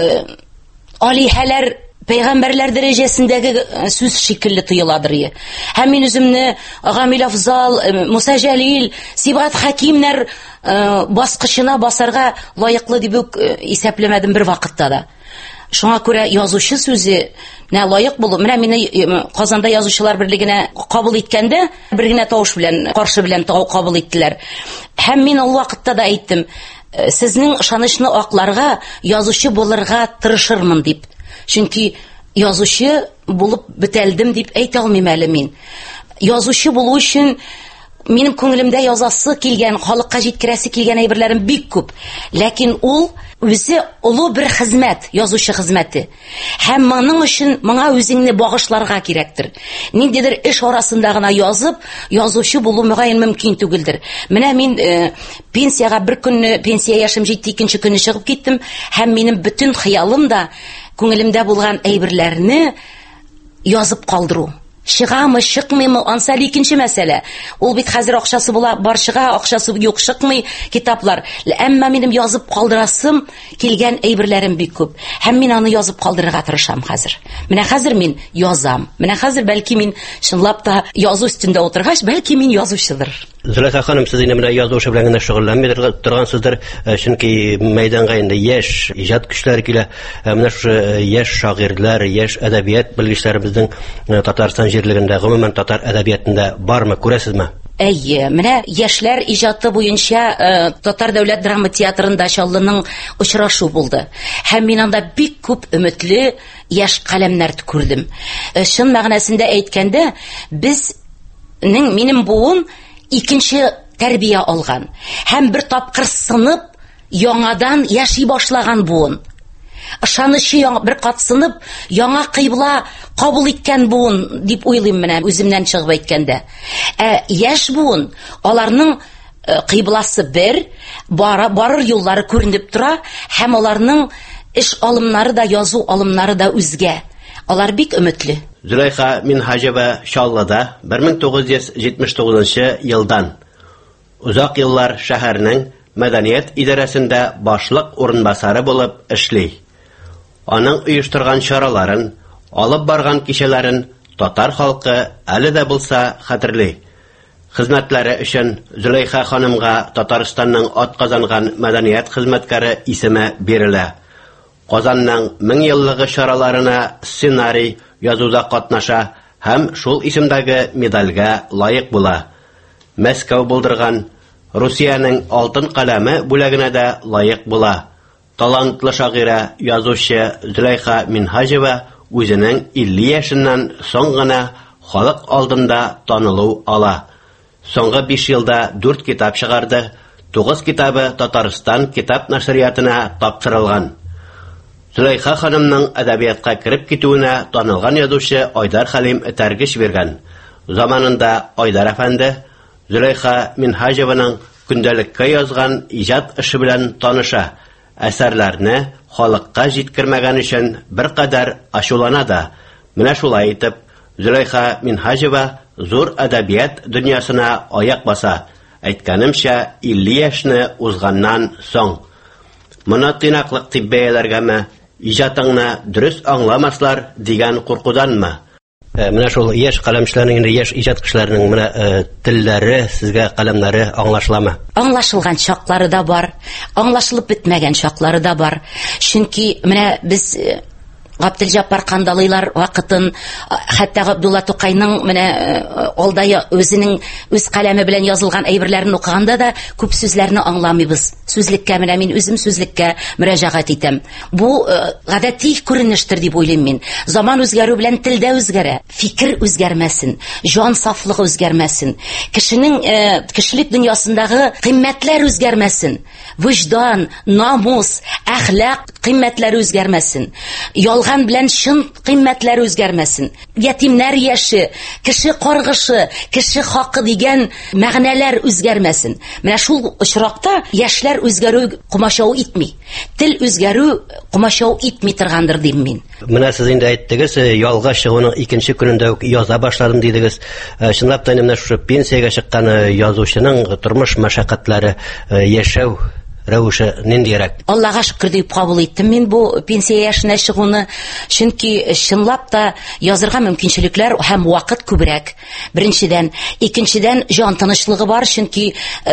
[SPEAKER 3] алиһәләр, пәйгамбәрләр дәрәҗәсендәге сүз шикелле тоеладыр. Һәм мин үземне Гамил Афзал, Муса Җәлил, Сибгат Хәкимнәр баскычына басарга лаеклы дип үк исәпләмәдем бер вакытта да. Шуңа күрә язучы сүзе нә лаек булу. Менә мине Казанда язучылар берлегенә кабул иткәндә бер генә тавыш белән, каршы белән кабул иттеләр. Һәм мин ул вакытта да әйттем, сезнең ышанычны акларга язучы булырга тырышырмын дип. Чөнки язучы булып бетәлдем дип әйтә алмыйм әле мин. Язучы булу өчен минем күңелемдә язасы килгән, халыкка җиткерәсе килгән әйберләрем бик күп. Ләкин ул үзе олы бер хезмәт, язучы хезмәте. Һәм моның өчен моңа үзеңне багышларга кирәктер. Ниндидер эш арасында гына язып, язучы булу мөгаен мөмкин түгелдер. Менә мин э, пенсияга бер көнне, пенсия яшем җитте, икенче көнне чыгып киттем, һәм минем бүтән хыялым да күңелемдә булган әйберләрне язып калдыру. Чыгамы, чыкмыймы, ансал икенче мәсьәлә. Ул бит хәзер акчасы була, барчыга акчасы юк, чыкмый китаплар. Әмма минем язып калдырасым килгән әйберләрем бик күп. Һәм мин аны язып калдырырга тырышам хәзер. Менә хәзер мин язам. Менә хәзер бәлки мин чынлап та язу өстендә утыргач, бәлки мин язучыдыр.
[SPEAKER 22] Зөләйха ханым, сез инде менә язучы белән генә шөгыльләнмәй торгансыздыр, чөнки мәйданга инде яшь иҗат көчләре килә. Менә шушы яшь шагыйрьләр, яшь әдәбият белгечләребезнең Татарстан җирлегендә, гомумән татар әдәбиятында бармы, күрәсезме?
[SPEAKER 3] Әйе, менә яшьләр иҗаты буенча э, Татар дәүләт драма театрында Чаллының очрашу булды. Һәм мин анда бик күп өметле яшь каләмнәр күрдем. Э, чын мәгънәсендә әйткәндә, безнең минем буын икенче тәрбия алган. Һәм бер тапкыр сынып, яңадан яши башлаган буын. ышанычы яңа бер катсынып, яңа кыйбла кабул иткән буын дип уйлыйм менә үземнән чыгып әйткәндә. Ә яшь буын, аларның кыйбласы бер, бара, барыр юллары күренеп тора, һәм аларның эш алымнары да, язу алымнары да үзгә. Алар бик өметле.
[SPEAKER 22] Зөләйха Минхажева Шаллада бер мең тугыз йөз җитмеш тугызынчы елдан узак еллар шәһәрнең мәдәният идарәсендә башлык урынбасары булып эшли. Аның оештырган чараларын, алып барган кичәләрен татар халкы әле дә булса хәтерли. Хезмәтләре өчен Зөләйха ханымга Татарстанның атказанган мәдәният хезмәткәре исеме бирелә. Казанның мең еллыгы чараларына сценарий язуда катнаша һәм шул исемдәге медальгә лаек була. Мәскәү булдырган Русиянең алтын каләме бүләгенә дә лаек була. Талантлы шагыйрә, язучы Зөләйха Минхажева үзенең илле яшеннән соң гына халык алдында танылу ала. Соңгы биш елда дүрт китап чыгарды, тугыз китабы Татарстан китап нәшриятына тапшырылган. Зөләйха ханымның әдәбиятка кирип китүенә танылган язучы Айдар Хәлим тәргиш биргән. Заманында Айдар әфәнде Зөләйха Минхажеваның көндәлеккә язган иҗат эше белән таныша. Әсәрләрне халыкка җиткермәгән өчен бер кадәр ачулана да. Менә шулай итеп, Зөләйха Минхажева зур әдәбият дөньясына аяк баса. Әйткәнемчә, илле яшьне узганнан соң. Моны тыйнаклык дип бәяләргәме, иҗатыңны дөрес аңламаслар дигән куркуданмы? Менә шул яшь каләмчеләрнең, инде яшь иҗат кешеләренең менә телләре, сезгә каләмнәре аңлашыламы?
[SPEAKER 3] Аңлашылган чаклары да бар, аңлашылып бетмәгән чаклары да бар. Чөнки менә без Габделҗаппар Кандалыйлар вакытын, хәтта Габдулла Тукайның менә алдая үзенең үз каләме белән язылган әйберләрен укыганда да күп сүзләрне аңламыйбыз. Сүзлеккә менә мин үзем сүзлеккә мөрәҗәгать итәм. Бу гадәти күренештер дип уйлыйм мин. Заман үзгәрү белән тел дә үзгәрә, фикер үзгәрмәсен, җан сафлыгы үзгәрмәсен, кешенең кешелек дөньясындагы кыйммәтләр үзгәрмәсен, вөҗдан, намус, әхлак кыйммәтләре үзгәрмәсен. Ялган белән шын кыйммәтләр үзгәрмәсен. Ятимнәр яше, кеше каргышы, кеше хакы дигән мәгънәләр үзгәрмәсен. Менә шул очракта яшьләр үзгәрү кумашау итми. Тел үзгәрү кумашау итми торгандыр дим мин.
[SPEAKER 22] Менә сез инде әйттегез, ялга чыгуның икенче көнендә үк яза башладым дидегез. Чынлап та менә шушы пенсиягә чыккан язучының тормыш мәшәкатьләре, яшәү рәвеше ниндирәк?
[SPEAKER 3] Аллага шөкер дип кабул иттем мин бу пенсия яшенә чыгуны. Чөнки чынлап та язырга мөмкинчелекләр һәм вакыт күбрәк. Беренчедән, икенчедән җан тынычлыгы бар, чөнки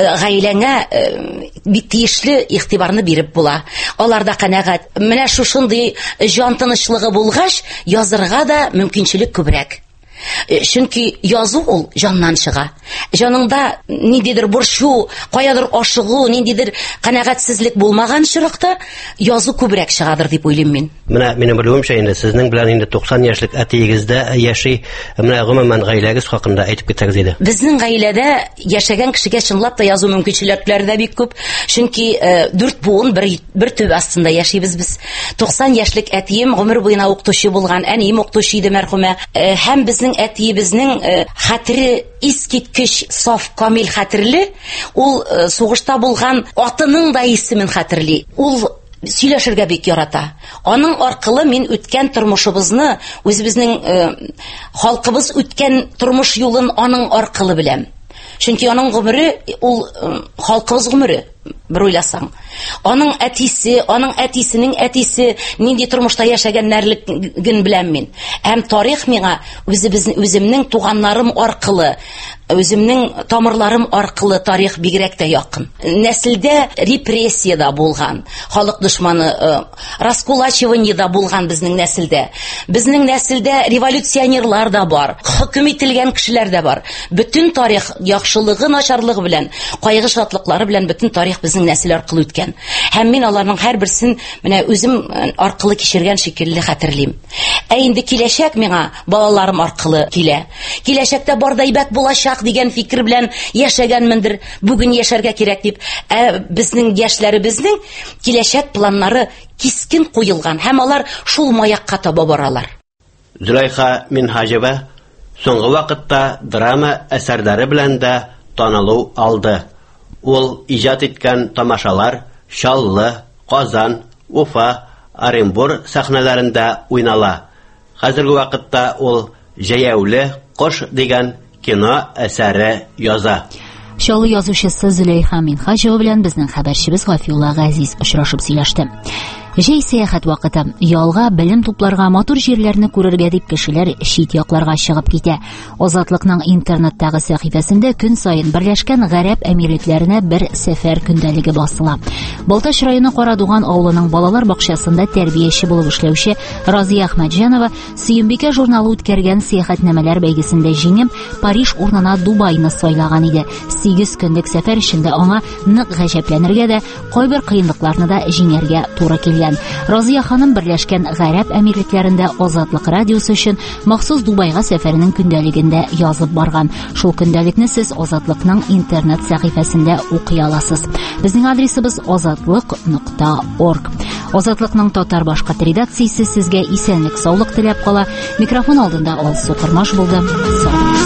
[SPEAKER 3] гаиләңә бик тиешле игътибарны биреп була. Аларда канәгать. Менә шушындый җан тынычлыгы булгач, язырга да мөмкинчелек күбрәк. Чөнки язу ул җаннан чыга. Җаныңда ниндидер борчу, каядыр ашыгу, ниндидер канәгатьсезлек булмаган чиракта язу күбрәк чыгадыр дип уйлыйм мин.
[SPEAKER 22] Менә минем белүемчә инде сезнең белән инде туксан яшьлек әтиегездә яши, менә гомумән гаиләгез хакында әйтеп китсәгез иде.
[SPEAKER 3] Безнең гаиләдә яшәгән кешегә чынлап та язу мөмкинчелекләре дә бик күп. Чөнки дүрт буын бер бер төб астында яшибез без. туксан яшьлек әтием гомер буена укытучы булган, әнием укытучы иде мәрхүмә. Һәм безнең әтиебезнең хәтере искиткеч, саф, камил хәтерле. Ул сугышта булган атының да исемен хәтерли. Ул сөйләшергә бик ярата. Аның аркылы мин үткән тормышыбызны, үзебезнең халкыбыз үткән тормыш юлын аның аркылы беләм. Чөнки аның гомере ул халкыбыз гомере. Бер уйласаң, аның әтисе, аның әтисенең әтисе нинди тормышта яшәгәннәрлеген беләм мин. Һәм тарих миңа үзебезнең үземнең туганнарым аркылы, үземнең тамырларым аркылы тарих бигрәк тә якын. Нәселдә репрессия да булган, халык дошманы, раскулачивание да булган безнең нәселдә. Безнең нәселдә революционерлар да бар, хөкем ителгән кешеләр дә бар. Бөтен тарих яхшылыгы, начарлыгы белән, кайгы шатлыклары белән бөтен тарих безнең нәсел аркылы үткән. Һәм мин аларның һәр берсен менә үзем аркылы кичергән шикелле хәтерлим. Ә инде киләчәк миңа балаларым аркылы килә. Киләчәктә бар да әйбәт булачак булачак дигән фикер белән яшәгәнмендер, бүген яшәргә кирәк дип. Ә безнең яшьләребезнең киләчәк планнары кискен куелган һәм алар шул маякка таба баралар.
[SPEAKER 22] Зөлайха Минхаҗева соңгы вакытта драма әсәрләре белән дә танылу алды. Ул иҗат иткән тамашалар Чаллы, Казан, Уфа, Оренбур сәхнәләрендә уйнала. Хәзерге вакытта ул Җәяүле кош дигән кино әсәре яза.
[SPEAKER 1] Чаллы язучысы Зөләйха Минхаҗева белән безнең хәбәрчебез Гафиулла Газиз очрашып сөйләште. Җәй сәяхәт вакыты, ялга, белем тупларга, матур җирләрне күрергә дип кешеләр чит якларга чыгып китә. Азатлыкның интернеттагы сәхифәсендә көн саен Берләшкән Гарәп Әмирлекләренә бер сәфәр көндәлеге басыла. Балтач районы Карадуган авылының балалар бакчасында тәрбияче булып эшләүче Разия Әхмәтҗанова Сөембикә журналы үткәргән сәяхәтнамәләр бәйгесендә җиңеп, Париж урынына Дубайны сайлаган иде. Сигез көнлек сәфәр эчендә аңа нык гаҗәпләнергә дә, кайбер кыенлыкларны да җиңәргә туры килгән. Разия ханым Берләшкән Гарәп Әмирлекләрендә Азатлык радиосы өчен махсус Дубайга сәфәренең көндәлегендә язып барган. Шул көндәлекне сез Азатлыкның интернет сәхифәсендә укый аласыз. Безнең адресыбыз азатлык нокта орг. Азатлыкның татар башкорт редакциясе сезгә исәнлек, саулык теләп кала. Микрофон алдында Алсу Кырмаш булды. Сау